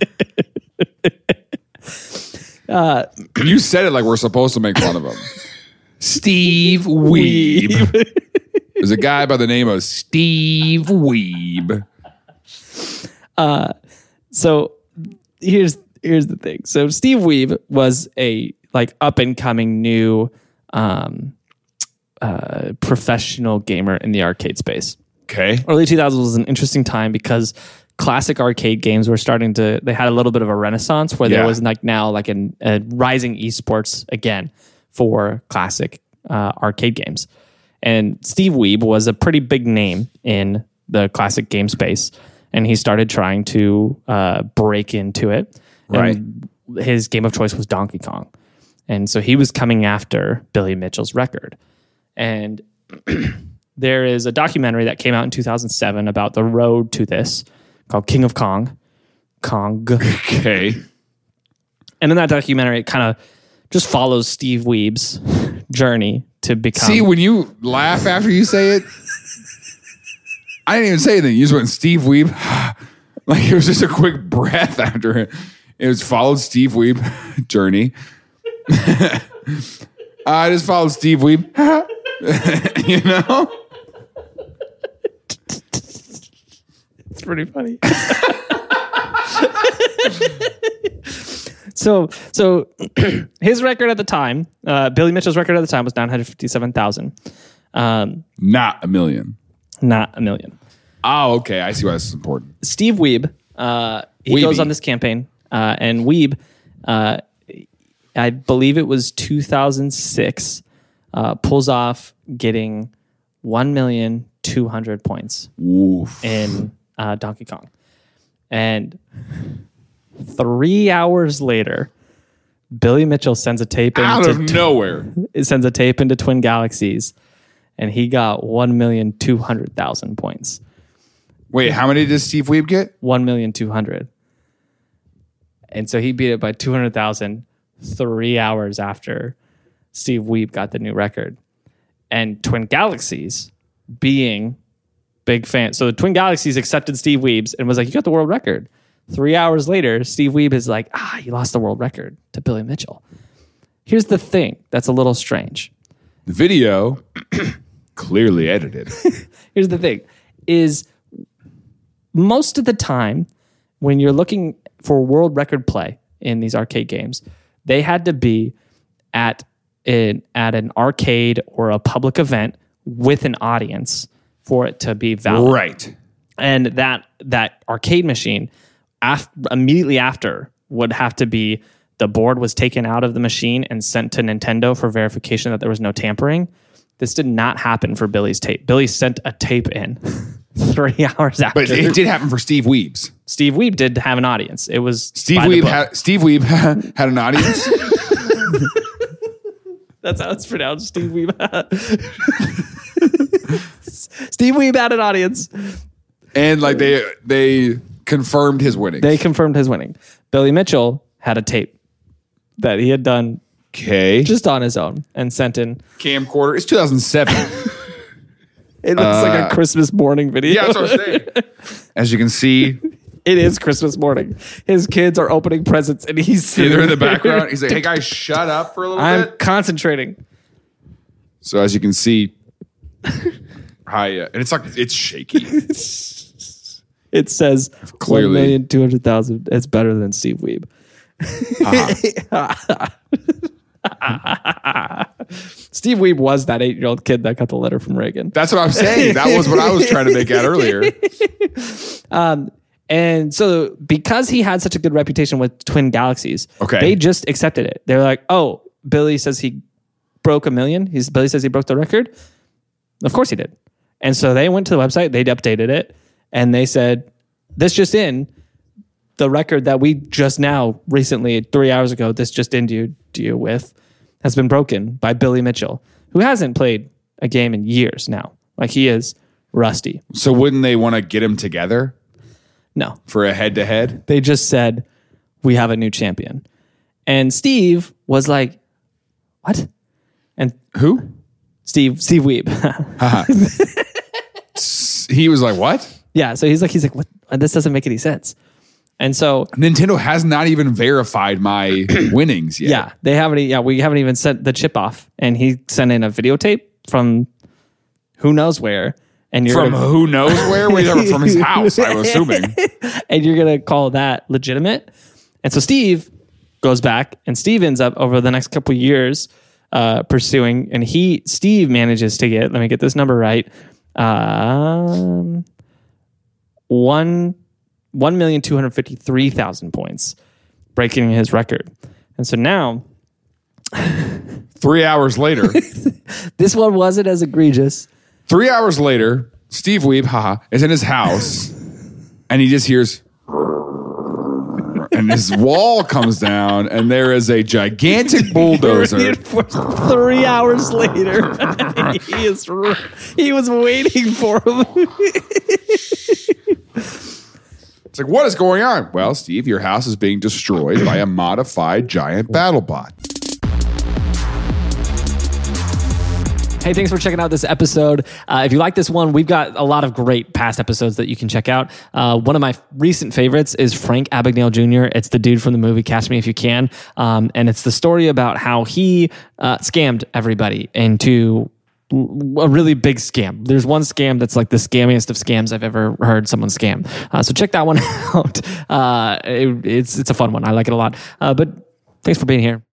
Uh, you said it like we're supposed to make fun of him. Steve Weeb. There's a guy by the name of Steve Weeb. So here's here's the thing. So Steve Weeb was a like up and coming new um, uh, professional gamer in the arcade space. Okay. Early two thousands was an interesting time because classic arcade games were starting to, they had a little bit of a renaissance where there Yeah. was like now like an, a rising esports again for classic uh, arcade games. And Steve Weeb was a pretty big name in the classic game space. And he started trying to uh, break into it. Right. And his game of choice was Donkey Kong. And so he was coming after Billy Mitchell's record. And there is a documentary that came out in two thousand seven about the road to this called King of Kong. Kong. Okay. And in that documentary, it kind of just follows Steve Weeb's journey to become. See, when you laugh after you say it, I didn't even say anything. You just went Steve Weeb. Like it was just a quick breath after it. It was followed Steve Weeb journey. I just followed Steve Weeb. You know? It's pretty funny. so, so his record at the time, uh, Billy Mitchell's record at the time was nine hundred fifty-seven thousand. Um, Not a million. not a million. Oh, okay. I see why this is important. Steve Weeb, uh, he Weeby. goes on this campaign, uh, and Weeb, uh, I believe it was two thousand six, uh, pulls off getting one million two hundred points Oof. in uh, Donkey Kong. And three hours later, Billy Mitchell sends a tape Out into of nowhere. it sends a tape into Twin Galaxies, and he got one million two hundred thousand points. Wait, how many did Steve Weeb get? one million two hundred. And so he beat it by two hundred thousand three hours after Steve Weeb got the new record. And Twin Galaxies, being big fans. So the Twin Galaxies accepted Steve Weeb's and was like, you got the world record. Three hours later, Steve Weeb is like, ah, you lost the world record to Billy Mitchell. Here's the thing that's a little strange. The video, clearly edited. Here's the thing is most of the time when you're looking for world record play in these arcade games, they had to be at an, at an arcade or a public event with an audience for it to be valid. Right. And that that arcade machine, af- immediately after, would have to be the board was taken out of the machine and sent to Nintendo for verification that there was no tampering. This did not happen for Billy's tape. Billy sent a tape in three hours after. But it did happen for Steve Weebs. Steve Weeb did have an audience. It was Steve by the Weeb book. had Steve Weeb had an audience. That's how it's pronounced. Steve Weeb. Steve Weeb had an audience. And like they they confirmed his winning. They confirmed his winning. Billy Mitchell had a tape that he had done Okay. just on his own and sent in. Camcorder. It's two thousand seven. It looks like a Christmas morning video. Yeah, that's what I'm saying. As you can see, It is Christmas morning. His kids are opening presents and he's sitting they're in the there. background. He's like, "Hey guys, shut up for a little I'm bit." concentrating. So as you can see, hi, uh, and it's like it's shaky. It says Clearly. one million two hundred thousand. It's better than Steve Weeb. Steve Weeb was that eight-year-old kid that got the letter from Reagan. That's what I'm saying. That was what I was trying to make out earlier. And so because he had such a good reputation with Twin Galaxies, Okay. they just accepted it. They're like, oh, Billy says he broke a million. He's Billy says he broke the record. Of course he did. And so they went to the website, they updated it, and they said, this just in, the record that we just now, recently, three hours ago, this just in you, you with, has been broken by Billy Mitchell, who hasn't played a game in years now. Like he is rusty. So wouldn't they want to get him together No. for a head to head? They just said, we have a new champion. And Steve was like, what? And Who? Steve, Steve Weeb. He was like, "What? Yeah. So he's like, he's like, what? This doesn't make any sense. And so, Nintendo has not even verified my winnings yet." yeah, they haven't, e- yeah, we haven't even sent the chip off. And he sent in a videotape from who knows where. And you're From gonna, who knows where? Whatever, from his house, I'm assuming. and you're going to call that legitimate. And so Steve goes back and Steve ends up over the next couple years uh, pursuing, and he, Steve manages to get, let me get this number right. Um, one, one million two hundred fifty-three thousand points, breaking his record. And so now Three hours later, this one wasn't as egregious. three hours later, Steve Weeb, haha, is in his house, and he just hears, and his wall comes down, and there is a gigantic bulldozer. For three hours later, he is he was waiting for him. It's like, what is going on? Well, Steve, your house is being destroyed by a modified giant battle bot. Hey, thanks for checking out this episode. Uh, if you like this one, we've got a lot of great past episodes that you can check out. Uh, one of my recent favorites is Frank Abagnale Junior It's the dude from the movie Catch Me If You Can. Um, and it's the story about how he uh, scammed everybody into a really big scam. There's one scam that's like the scammiest of scams I've ever heard someone scam. Uh, so check that one out. Uh, it, it's, it's a fun one. I like it a lot. Uh, but thanks for being here.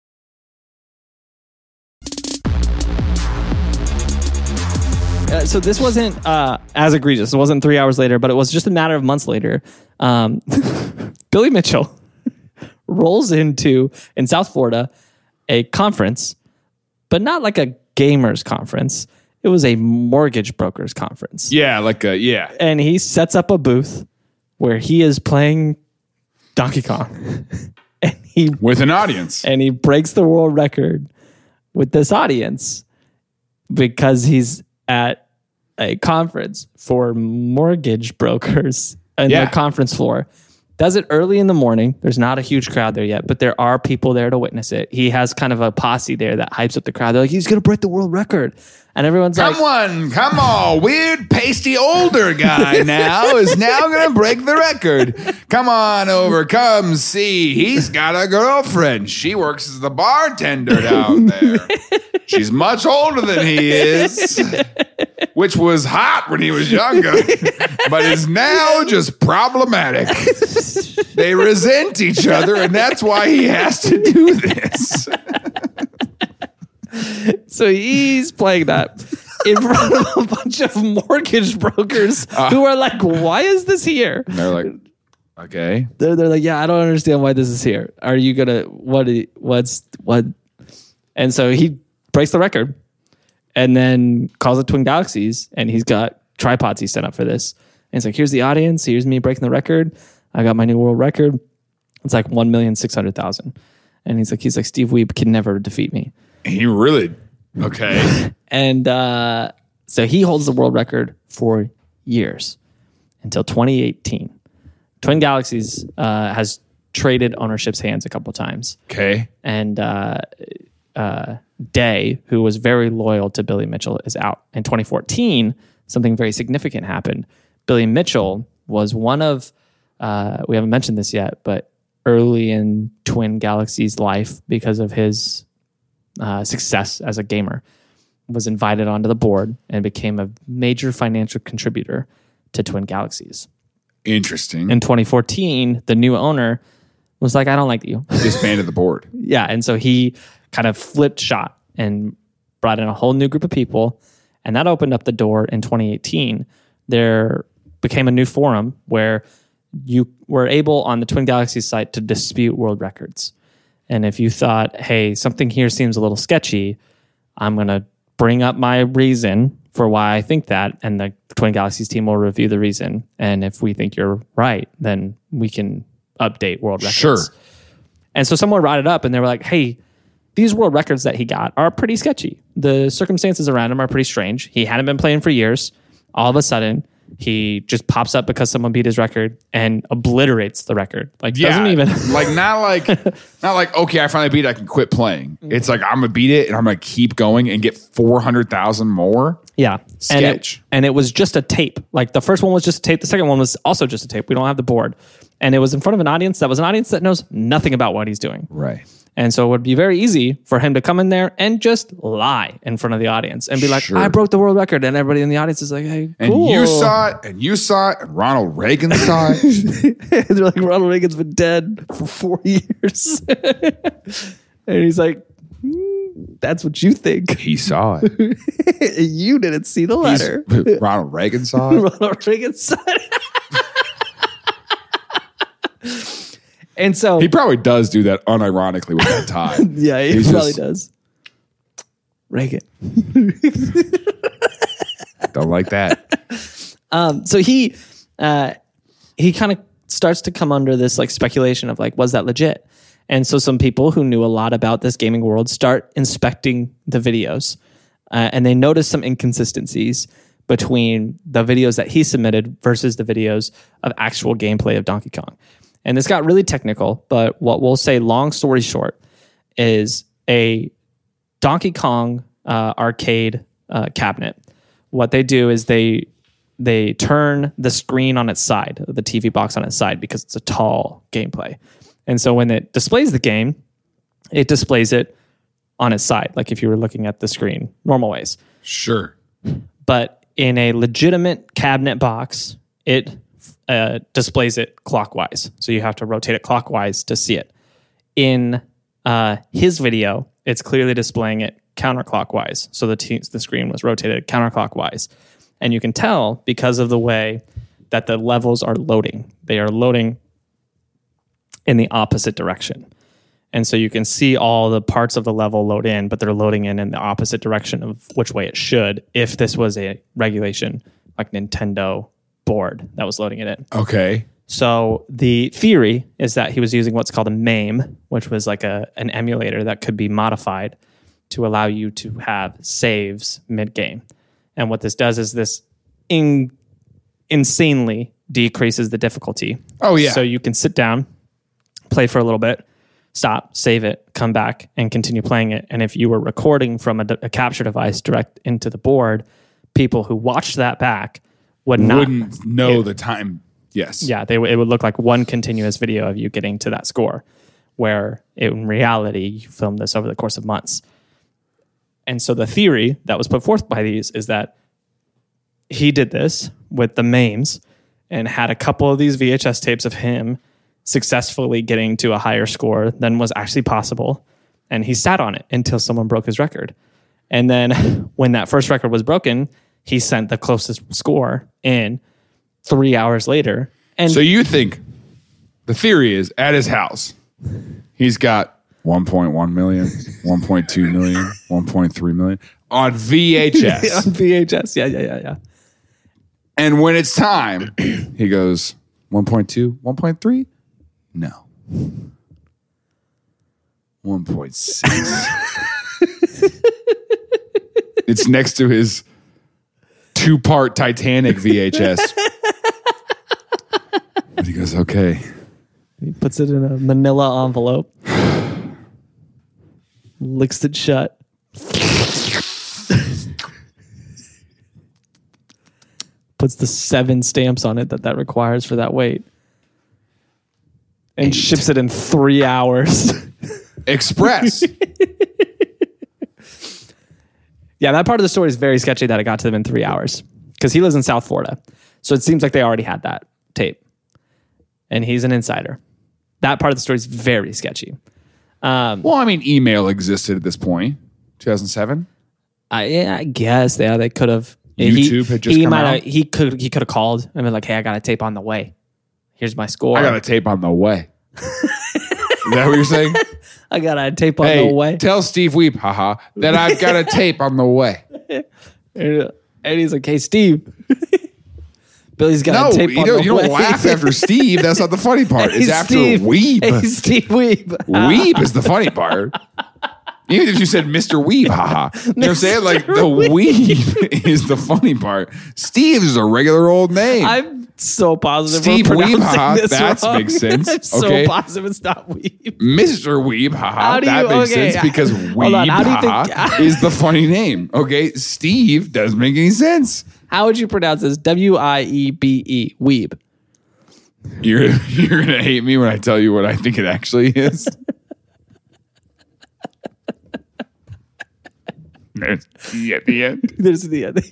Uh, so this wasn't uh, as egregious. It wasn't three hours later, but it was just a matter of months later. Um, Billy Mitchell rolls into, in South Florida, a conference, but not like a gamers conference. It was a mortgage brokers conference. Yeah, like a, yeah. And he sets up a booth where he is playing Donkey Kong. and he With an audience. and he breaks the world record with this audience because he's at a conference for mortgage brokers in Yeah. the conference floor. Does it early in the morning. There's not a huge crowd there yet, but there are people there to witness it. He has kind of a posse there that hypes up the crowd. They're like, he's going to break the world record. And everyone's Come like, on, come on. Weird, pasty, older guy now is now going to break the record. Come on over. Come see. He's got a girlfriend. She works as the bartender down there. She's much older than he is, which was hot when he was younger, but is now just problematic. They resent each other, and that's why he has to do this. so he's playing that. in front of a bunch of mortgage brokers Uh. who are like, why is this here? And they're like, okay. They're, they're like, yeah, I don't understand why this is here. Are you going to, what, what's, what? And so he breaks the record and then calls it Twin Galaxies, and he's got tripods he set up for this. And he's like, here's the audience. Here's me breaking the record. I got my new world record. It's like one million six hundred thousand. And he's like, he's like, Steve Weeb can never defeat me. He really, okay. And uh, so he holds the world record for years until twenty eighteen. Twin Galaxies uh, has traded ownership's hands a couple times. Okay. And uh, uh, Day, who was very loyal to Billy Mitchell, is out. In twenty fourteen, something very significant happened. Billy Mitchell was one of, uh, we haven't mentioned this yet, but early in Twin Galaxies' life, because of his uh, success as a gamer, was invited onto the board and became a major financial contributor to Twin Galaxies. Interesting. In twenty fourteen, the new owner was like, I don't like you. Disbanded the board. Yeah. And so he kind of flipped shot and brought in a whole new group of people. And that opened up the door in twenty eighteen. There became a new forum where you were able on the Twin Galaxies site to dispute world records. And if you thought, hey, something here seems a little sketchy, I'm going to bring up my reason for why I think that, and the Twin Galaxies team will review the reason. And if we think you're right, then we can update world records. Sure. And so someone brought it up and they were like, hey, these world records that he got are pretty sketchy. The circumstances around him are pretty strange. He hadn't been playing for years. All of a sudden, he just pops up because someone beat his record and obliterates the record. Like, doesn't even like not like not like okay, I finally beat it, I can quit playing. It's like I'm gonna beat it and I'm gonna keep going and get four hundred thousand more. Yeah. And it, Sketch. and it was just a tape. Like the first one was just a tape. The second one was also just a tape. We don't have the board. And it was in front of an audience that was an audience that knows nothing about what he's doing. Right. And so it would be very easy for him to come in there and just lie in front of the audience and be like, Sure. I broke the world record. And everybody in the audience is like, hey, And cool. you saw it, and you saw it, and Ronald Reagan saw it. They're like, Ronald Reagan's been dead for four years. And he's like, "Hmm, that's what you think. He saw it. You didn't see the He's- letter. Ronald Reagan saw it. Ronald Reagan said it. And so, He probably does do that unironically with that tie. yeah, he He's probably just- does. Reagan. Don't like that. Um, so he uh, he kind of starts to come under this like speculation of like, was that legit? And so some people who knew a lot about this gaming world start inspecting the videos, uh, and they notice some inconsistencies between the videos that he submitted versus the videos of actual gameplay of Donkey Kong. And this got really technical, but what we'll say, long story short, is a Donkey Kong uh, arcade uh, cabinet. What they do is they they turn the screen on its side, the T V box on its side, because it's a tall gameplay. And so when it displays the game, it displays it on its side, like if you were looking at the screen normal ways. Sure. But in a legitimate cabinet box, it uh, displays it clockwise. So you have to rotate it clockwise to see it. In uh, his video, it's clearly displaying it counterclockwise. So the, t- the screen was rotated counterclockwise. And you can tell because of the way that the levels are loading. They are loading in the opposite direction. And so you can see all the parts of the level load in, but they're loading in in the opposite direction of which way it should if this was a regulation like Nintendo board that was loading it in. Okay. So the theory is that he was using what's called a MAME, which was like a an emulator that could be modified to allow you to have saves mid-game. And what this does is this in, insanely decreases the difficulty. Oh, yeah. So you can sit down, play for a little bit, stop, save it, come back, and continue playing it. And if you were recording from a, a capture device direct into the board, people who watched that back would not Wouldn't know it- the time. Yes. yeah, they it would look like one continuous video of you getting to that score, where in reality you filmed this over the course of months. And so the theory that was put forth by these is that he did this with the MAMEs and had a couple of these V H S tapes of him successfully getting to a higher score than was actually possible. And he sat on it until someone broke his record. And then when that first record was broken, he sent the closest score in three hours later. And So you think the theory is at his house, he's got one point one million, one point two million, one point three million on V H S. on V H S. Yeah, yeah, yeah, yeah. And when it's time, he goes one point two, one point three? No. one point six. It's next to his two-part Titanic V H S. And he goes, okay. He puts it in a manila envelope, licks it shut. Puts the seven stamps on it that that requires for that weight. And Eight. ships it in three hours. Express. Yeah, that part of the story is very sketchy that it got to them in three hours. Because he lives in South Florida. So it seems like they already had that tape. And he's an insider. That part of the story is very sketchy. Um, Well, I mean, email existed at this point. two thousand seven? I, yeah, I guess yeah, they could have. YouTube had just he come might out? have- He could he could have called and been like, "Hey, I got a tape on the way. Here's my score. I got a tape on the way. Is that what you're saying? I got a tape on Hey, the way." tell Steve Weep, haha, that I've got a tape on the way. And he's like, "Hey, Steve, Billy's got No, a tape you on don't, the you way." don't laugh after Steve. That's not the funny part. It's Hey, after Steve. Weep. Hey, Steve Weeb. Weep is the funny part. Even if you said Mister Weeb, haha. You know what I'm saying? Like, the Weeb is the funny part. Steve is a regular old name. I'm so positive. Steve we're Weeb, pronouncing haha, this that wrong. makes sense. I'm so Okay. positive it's not Weeb. Mister Weeb, haha. How do That you- makes okay, sense because hold Weeb, on, how do you haha, think- is the funny name. Okay, Steve doesn't make any sense. How would you pronounce this? W I E B E. Weeb. You're you're gonna hate me when I tell you what I think it actually is. There's E at the end. There's the other.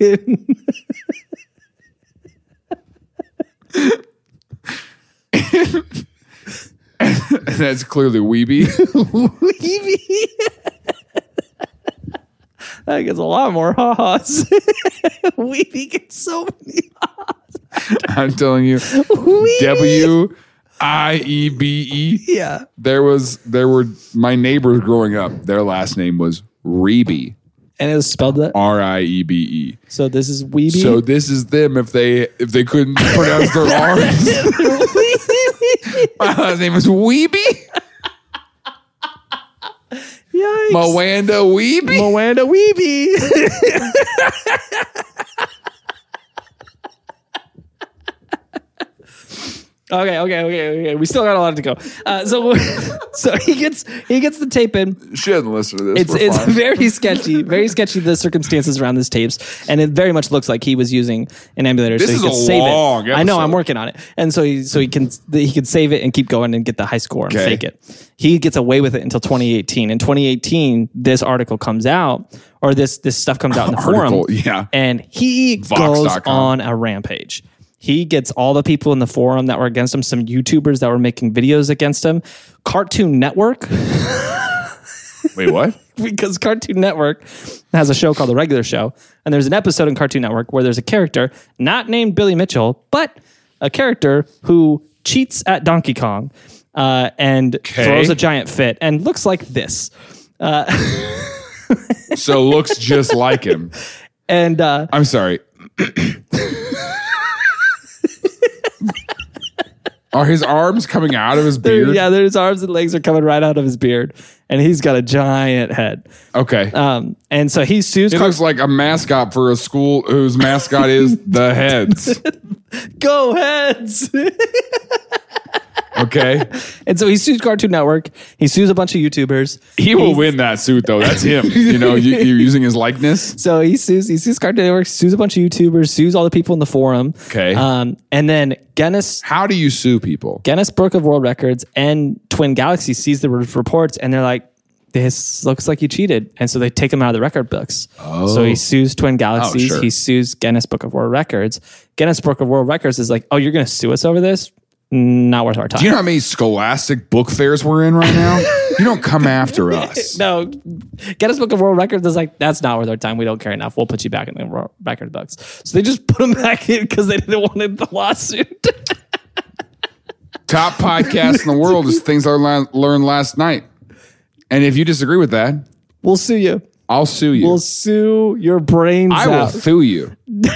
That's clearly Weeby. Weeby. That gets a lot more ha-has. Weeby gets so many ha-has. I'm telling you, Weeby. W I E B E. Yeah. There was there were my neighbors growing up. Their last name was Reeby. And it was spelled that. R I E B E. So this is Weeby. So this is them if they if they couldn't pronounce their R's. My last name is Weeby. Yikes. Moanda Weeby. Moanda Weeby. Okay, okay, okay, okay. We still got a lot to go. Uh, so, so he gets he gets the tape in. She doesn't listen to this. It's We're it's fine. very sketchy, very sketchy the circumstances around this tapes, and it very much looks like he was using an emulator This so is he could a save long it. I know, episode. I'm working on it, and so he so he can he could save it and keep going and get the high score and Okay. fake it. He gets away with it until twenty eighteen. In twenty eighteen, this article comes out, or this this stuff comes out in the Article, forum, yeah. and he Vox goes dot com. on a rampage. He gets all the people in the forum that were against him, some YouTubers that were making videos against him, Cartoon Network. Wait, what? Because Cartoon Network has a show called The Regular Show, and there's an episode in Cartoon Network where there's a character not named Billy Mitchell, but a character who cheats at Donkey Kong uh, and Okay. throws a giant fit and looks like this. So looks just like him. And uh, I'm sorry. Are his arms coming out of his there- beard? yeah, their arms and legs are coming right out of his beard, and he's got a giant head. Okay. Um, and so he sues. He Car- looks like a mascot for a school whose mascot is the Heads. Go Heads! Okay. And so he sues Cartoon Network. He sues a bunch of YouTubers. He will He's- win that suit, though. That's him. You know, you, you're using his likeness. So he sues, he sues Cartoon Network, sues a bunch of YouTubers, sues all the people in the forum. Okay. Um, and then Guinness, How do you sue people? Guinness Book of World Records and Twin Galaxy sees the re- reports and they're like, this looks like you cheated. And so they take him out of the record books. So he sues Twin Galaxies. sure. He sues Guinness Book of World Records. Guinness Book of World Records is like, oh, you're going to sue us over this? not worth our time. Do you know how many Scholastic book fairs we're in right now? You don't come after us. No, Guinness Book of World Records is like, that's not worth our time. We don't care enough. We'll put you back in the world record books. So they just put them back in because they didn't want the lawsuit. Top podcast in the world is things I la- learned last night. And if you disagree with that, We'll sue you. I'll sue you. We'll sue your brains I will out. sue you.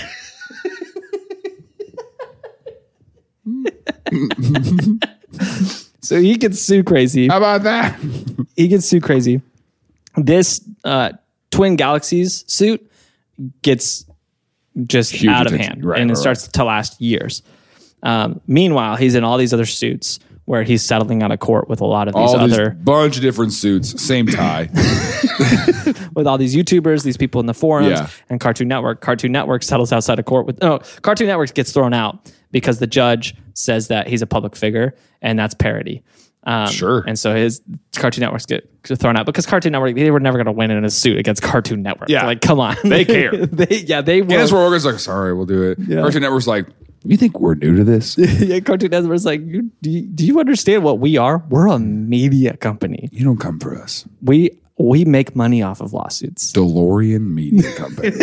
So he gets sue crazy. How about that? He gets sue crazy. This uh, Twin Galaxies suit gets just Huge out of attention. hand, Right, and it right, starts to last years. Um, meanwhile, he's in all these other suits where he's settling out of court with a lot of these All other, these bunch of different suits, same tie. with all these YouTubers, these people in the forums, Yeah. and Cartoon Network. Cartoon Network settles outside of court with no. Cartoon Network gets thrown out because the judge says that he's a public figure, and that's parody. Um, Sure. And so his Cartoon Networks get thrown out because Cartoon Network, they were never going to win in a suit against Cartoon Network. Yeah. Like, come on, They care. they, yeah, they will. Guinness World Records like, sorry, we'll do it. Yeah. Cartoon Network's like, you think we're new to this? yeah, Cartoon Network's like, you, do, you, do you understand what we are? We're a media company. You don't come for us. We we make money off of lawsuits. DeLorean Media Company.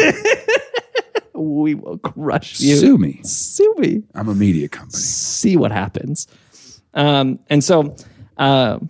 We will crush you. Sue me. Sue me. I'm a media company. See what happens. Um, and so uh,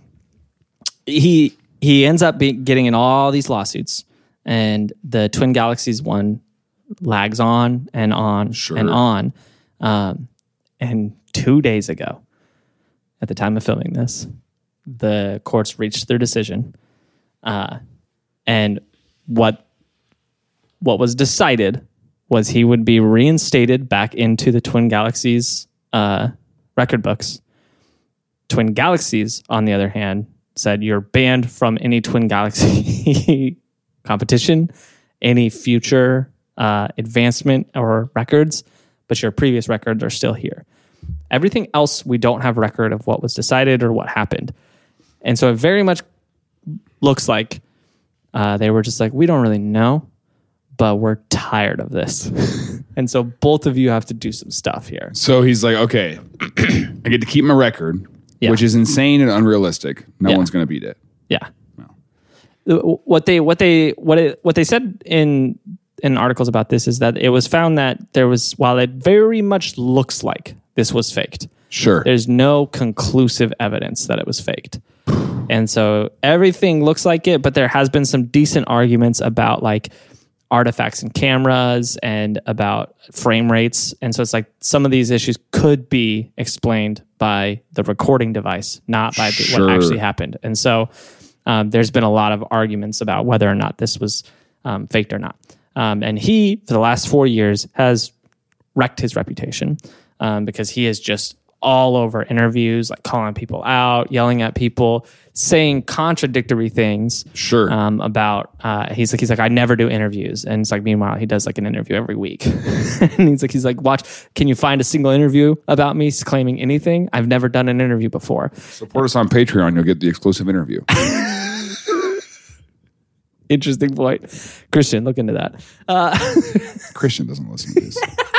he he ends up be, getting in all these lawsuits, and the Twin Galaxies one lags on and on Sure. and on. Um, and two days ago, at the time of filming this, the courts reached their decision. Uh, and what what was decided was he would be reinstated back into the Twin Galaxies uh, record books. Twin Galaxies, on the other hand, said you're banned from any Twin Galaxy competition, any future uh, advancement or records, but your previous records are still here. Everything else, we don't have record of what was decided or what happened. And so it very much looks like uh, they were just like, we don't really know, but we're tired of this. And so both of you have to do some stuff here. So he's like, okay, I get to keep my record, Yeah. which is insane and unrealistic. No Yeah. one's going to beat it. Yeah. What they what they what it, what they said in in articles about this is that it was found that there was, while it very much looks like this was faked, Sure. there's no conclusive evidence that it was faked. And so everything looks like it, but there has been some decent arguments about like artifacts and cameras and about frame rates. And so it's like some of these issues could be explained by the recording device, not by the, Sure. what actually happened. And so um, there's been a lot of arguments about whether or not this was um, faked or not. Um, and he, for the last four years, has wrecked his reputation um, because he is just all over interviews, like calling people out, yelling at people, saying contradictory things. Sure. Um, about uh, he's like he's like I never do interviews, and it's like meanwhile he does like an interview every week, and he's like he's like watch, can you find a single interview about me claiming anything? I've never done an interview before. Support us on Patreon. You'll get the exclusive interview. Interesting point, Christian. Look into that. Uh, Christian doesn't listen to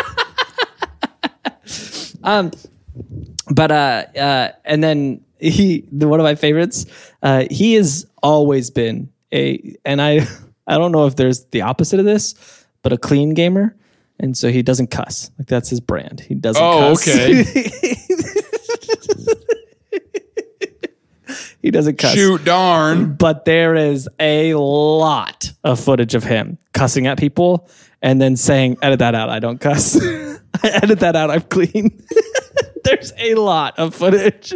this. Um, but uh, uh, and then he, the, one of my favorites, uh, he has always been a, and I, I don't know if there's the opposite of this, but a clean gamer, and so he doesn't cuss. Like that's his brand. He doesn't. Oh, cuss. okay. He doesn't cuss. Shoot, darn. But there is a lot of footage of him cussing at people and then saying, edit that out, I don't cuss. I edit that out, I'm clean. There's a lot of footage.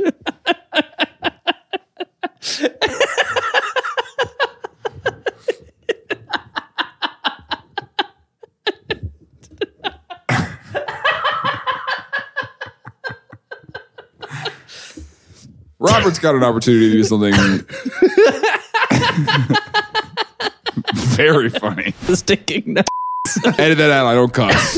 Robert's got an opportunity to do something very funny. The stinking nut. Edit that out. I don't cuss.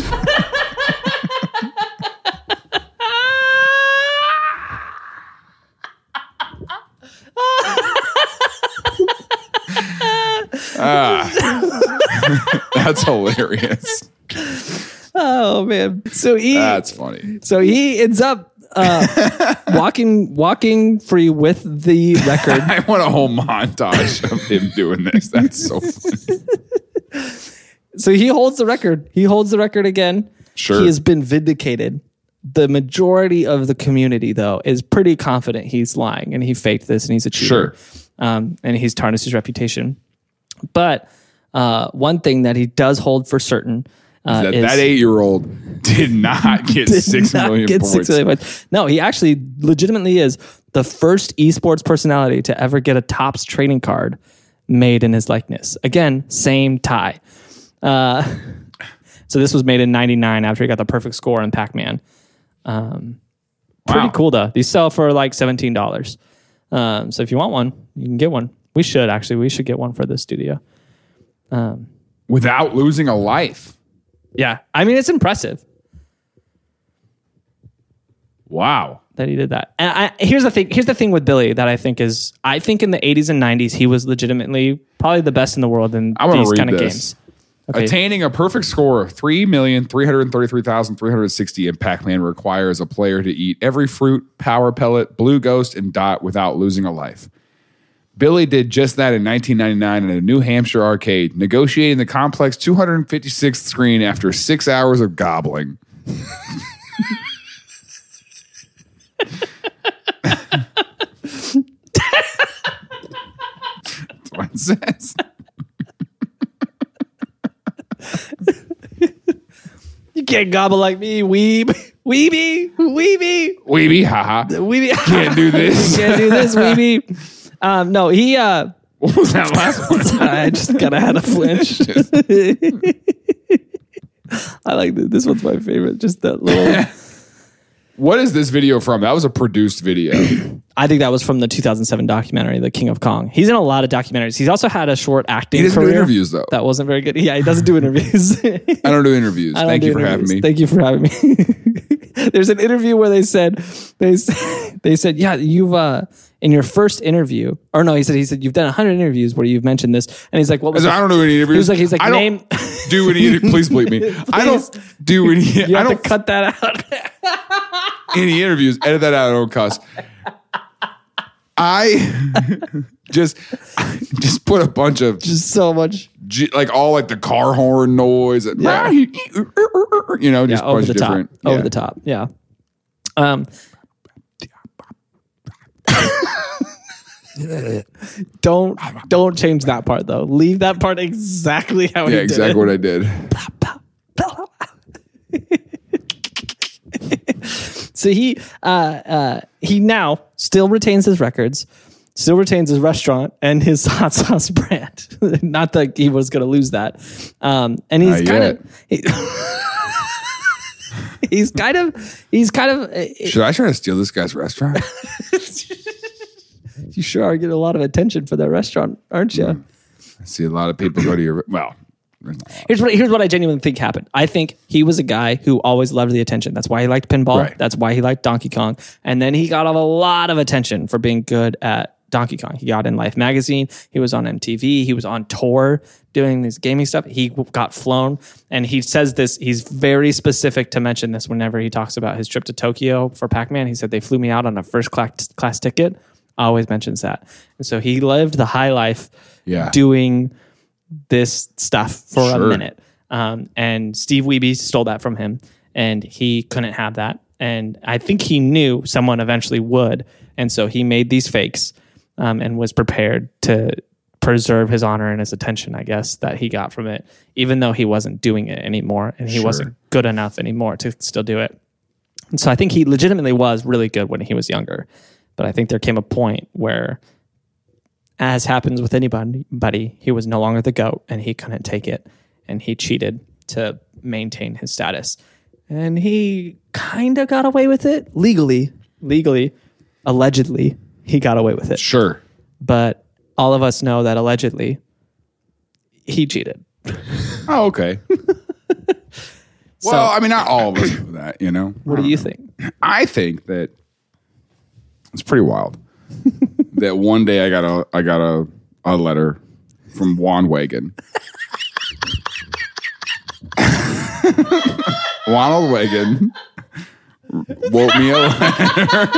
ah, that's hilarious. Oh man. So he That's funny. so he ends up uh, walking walking free with the record. I want a whole montage of him doing this. That's so funny. So he holds the record. He holds the record again. Sure. He has been vindicated. The majority of the community, though, is pretty confident he's lying and he faked this and he's a cheater. Sure. Um, and he's tarnished his reputation. But uh, one thing that he does hold for certain uh, that is that eight-year-old did not get did six not million get points. six million points. No, he actually legitimately is the first esports personality to ever get a Topps trading card made in his likeness. Again, same tie. Uh, so this was made in ninety-nine after he got the perfect score in Pac-Man. Um, pretty Wow. cool though. These sell for like seventeen dollars. Um, so if you want one, you can get one. We should actually. We should get one for the studio. Without losing a life. Yeah, I mean it's impressive Wow. that he did that. And I, here's the thing. Here's the thing with Billy that I think is. I think in the eighties and nineties he was legitimately probably the best in the world in I wanna these read kind of this. games. Okay. Attaining a perfect score of three million three hundred thirty-three thousand three hundred sixty in Pac-Man requires a player to eat every fruit, power pellet, blue ghost, and dot without losing a life. Billy did just that in nineteen ninety-nine in a New Hampshire arcade, negotiating the complex two hundred fifty-sixth screen after six hours of gobbling. That's what it says. You can't gobble like me, weeb, weeby, weeby, Weeby, haha. weeby. Can't do this. Can't do this, weeby. Um, no, he. Uh, What was that last one? I just kind of had a flinch. I like this. This one's my favorite. Just that little. What is this video from? That was a produced video. I think that was from the two thousand seven documentary, The King of Kong. He's in a lot of documentaries. He's also had a short acting He doesn't do career. interviews, though. That wasn't very good. Yeah, he doesn't do interviews. I don't do interviews. I don't Thank do you for interviews. having me. Thank you for having me. There's an interview where they said they s- they said, yeah, you've uh in your first interview, or no, he said he said you've done one hundred interviews where you've mentioned this, and he's like, what I was said, the- I don't do any interviews. He was like, he's like, I name. don't do any. Please bleep me. I don't do any. You I have don't to cut that out. any interviews. Edit that out. I don't cuss. I just just put a bunch of Just so much. G- like all like the car horn noise. And, Yeah. You know, just Yeah, a over bunch the of top. different. Over yeah. the top. Yeah. Um. don't don't change that part though. Leave that part exactly how he Yeah, did exactly it. what I did. So he uh, uh, he now still retains his records, still retains his restaurant and his hot sauce brand. Not that he was going to lose that. Um, and he's Not kind yet. of he, he's kind of he's kind of uh, Should I try to steal this guy's restaurant? you sure are getting a lot of attention for that restaurant, aren't you? I see a lot of people go to your. Well, Here's what here's what I genuinely think happened. I think he was a guy who always loved the attention. That's why he liked pinball. Right. That's why he liked Donkey Kong. And then he got a lot of attention for being good at Donkey Kong. He got in Life magazine. He was on M T V. He was on tour doing this gaming stuff. He got flown. And he says this, he's very specific to mention this whenever he talks about his trip to Tokyo for Pac-Man. He said, they flew me out on a first class, class ticket. Always mentions that. And so he lived the high life Yeah. doing this stuff for Sure. a minute. Um, and Steve Wiebe stole that from him, and he couldn't have that. And I think he knew someone eventually would. And so he made these fakes um, and was prepared to preserve his honor and his attention, I guess, that he got from it, even though he wasn't doing it anymore and he Sure. wasn't good enough anymore to still do it. And so I think he legitimately was really good when he was younger. But I think there came a point where, as happens with anybody, buddy, he was no longer the GOAT and he couldn't take it. And he cheated to maintain his status. And he kind of got away with it legally. Legally, allegedly, he got away with it. Sure. But all of us know that allegedly, he cheated. Oh, okay. Well, I mean, not all of us know that, you know. What do you think? I think that it's pretty wild that one day I got a I got a, a letter from Juan Wagon. Ronald Wagon wrote me a letter.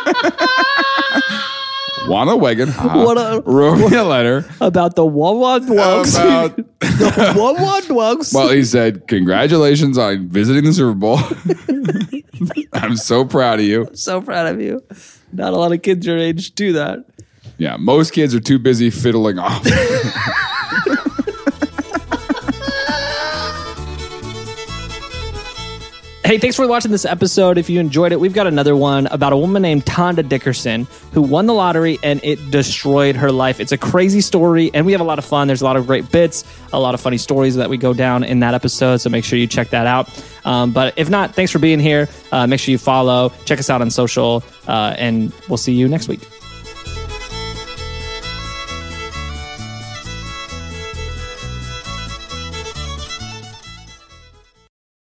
Wanna Wagon Wanna- wrote me a letter About the Wawa Dwugs. about. The Wawa Dwugs. Well, he said, "Congratulations on visiting the Super Bowl. I'm so proud of you." So proud of you. Not a lot of kids your age do that. Yeah, most kids are too busy fiddling off. Hey, thanks for watching this episode. If you enjoyed it, we've got another one about a woman named Tonda Dickerson who won the lottery and it destroyed her life. It's a crazy story and we have a lot of fun. There's a lot of great bits, a lot of funny stories that we go down in that episode. So make sure you check that out. Um, but if not, thanks for being here. Uh, make sure you follow, check us out on social, uh, and we'll see you next week.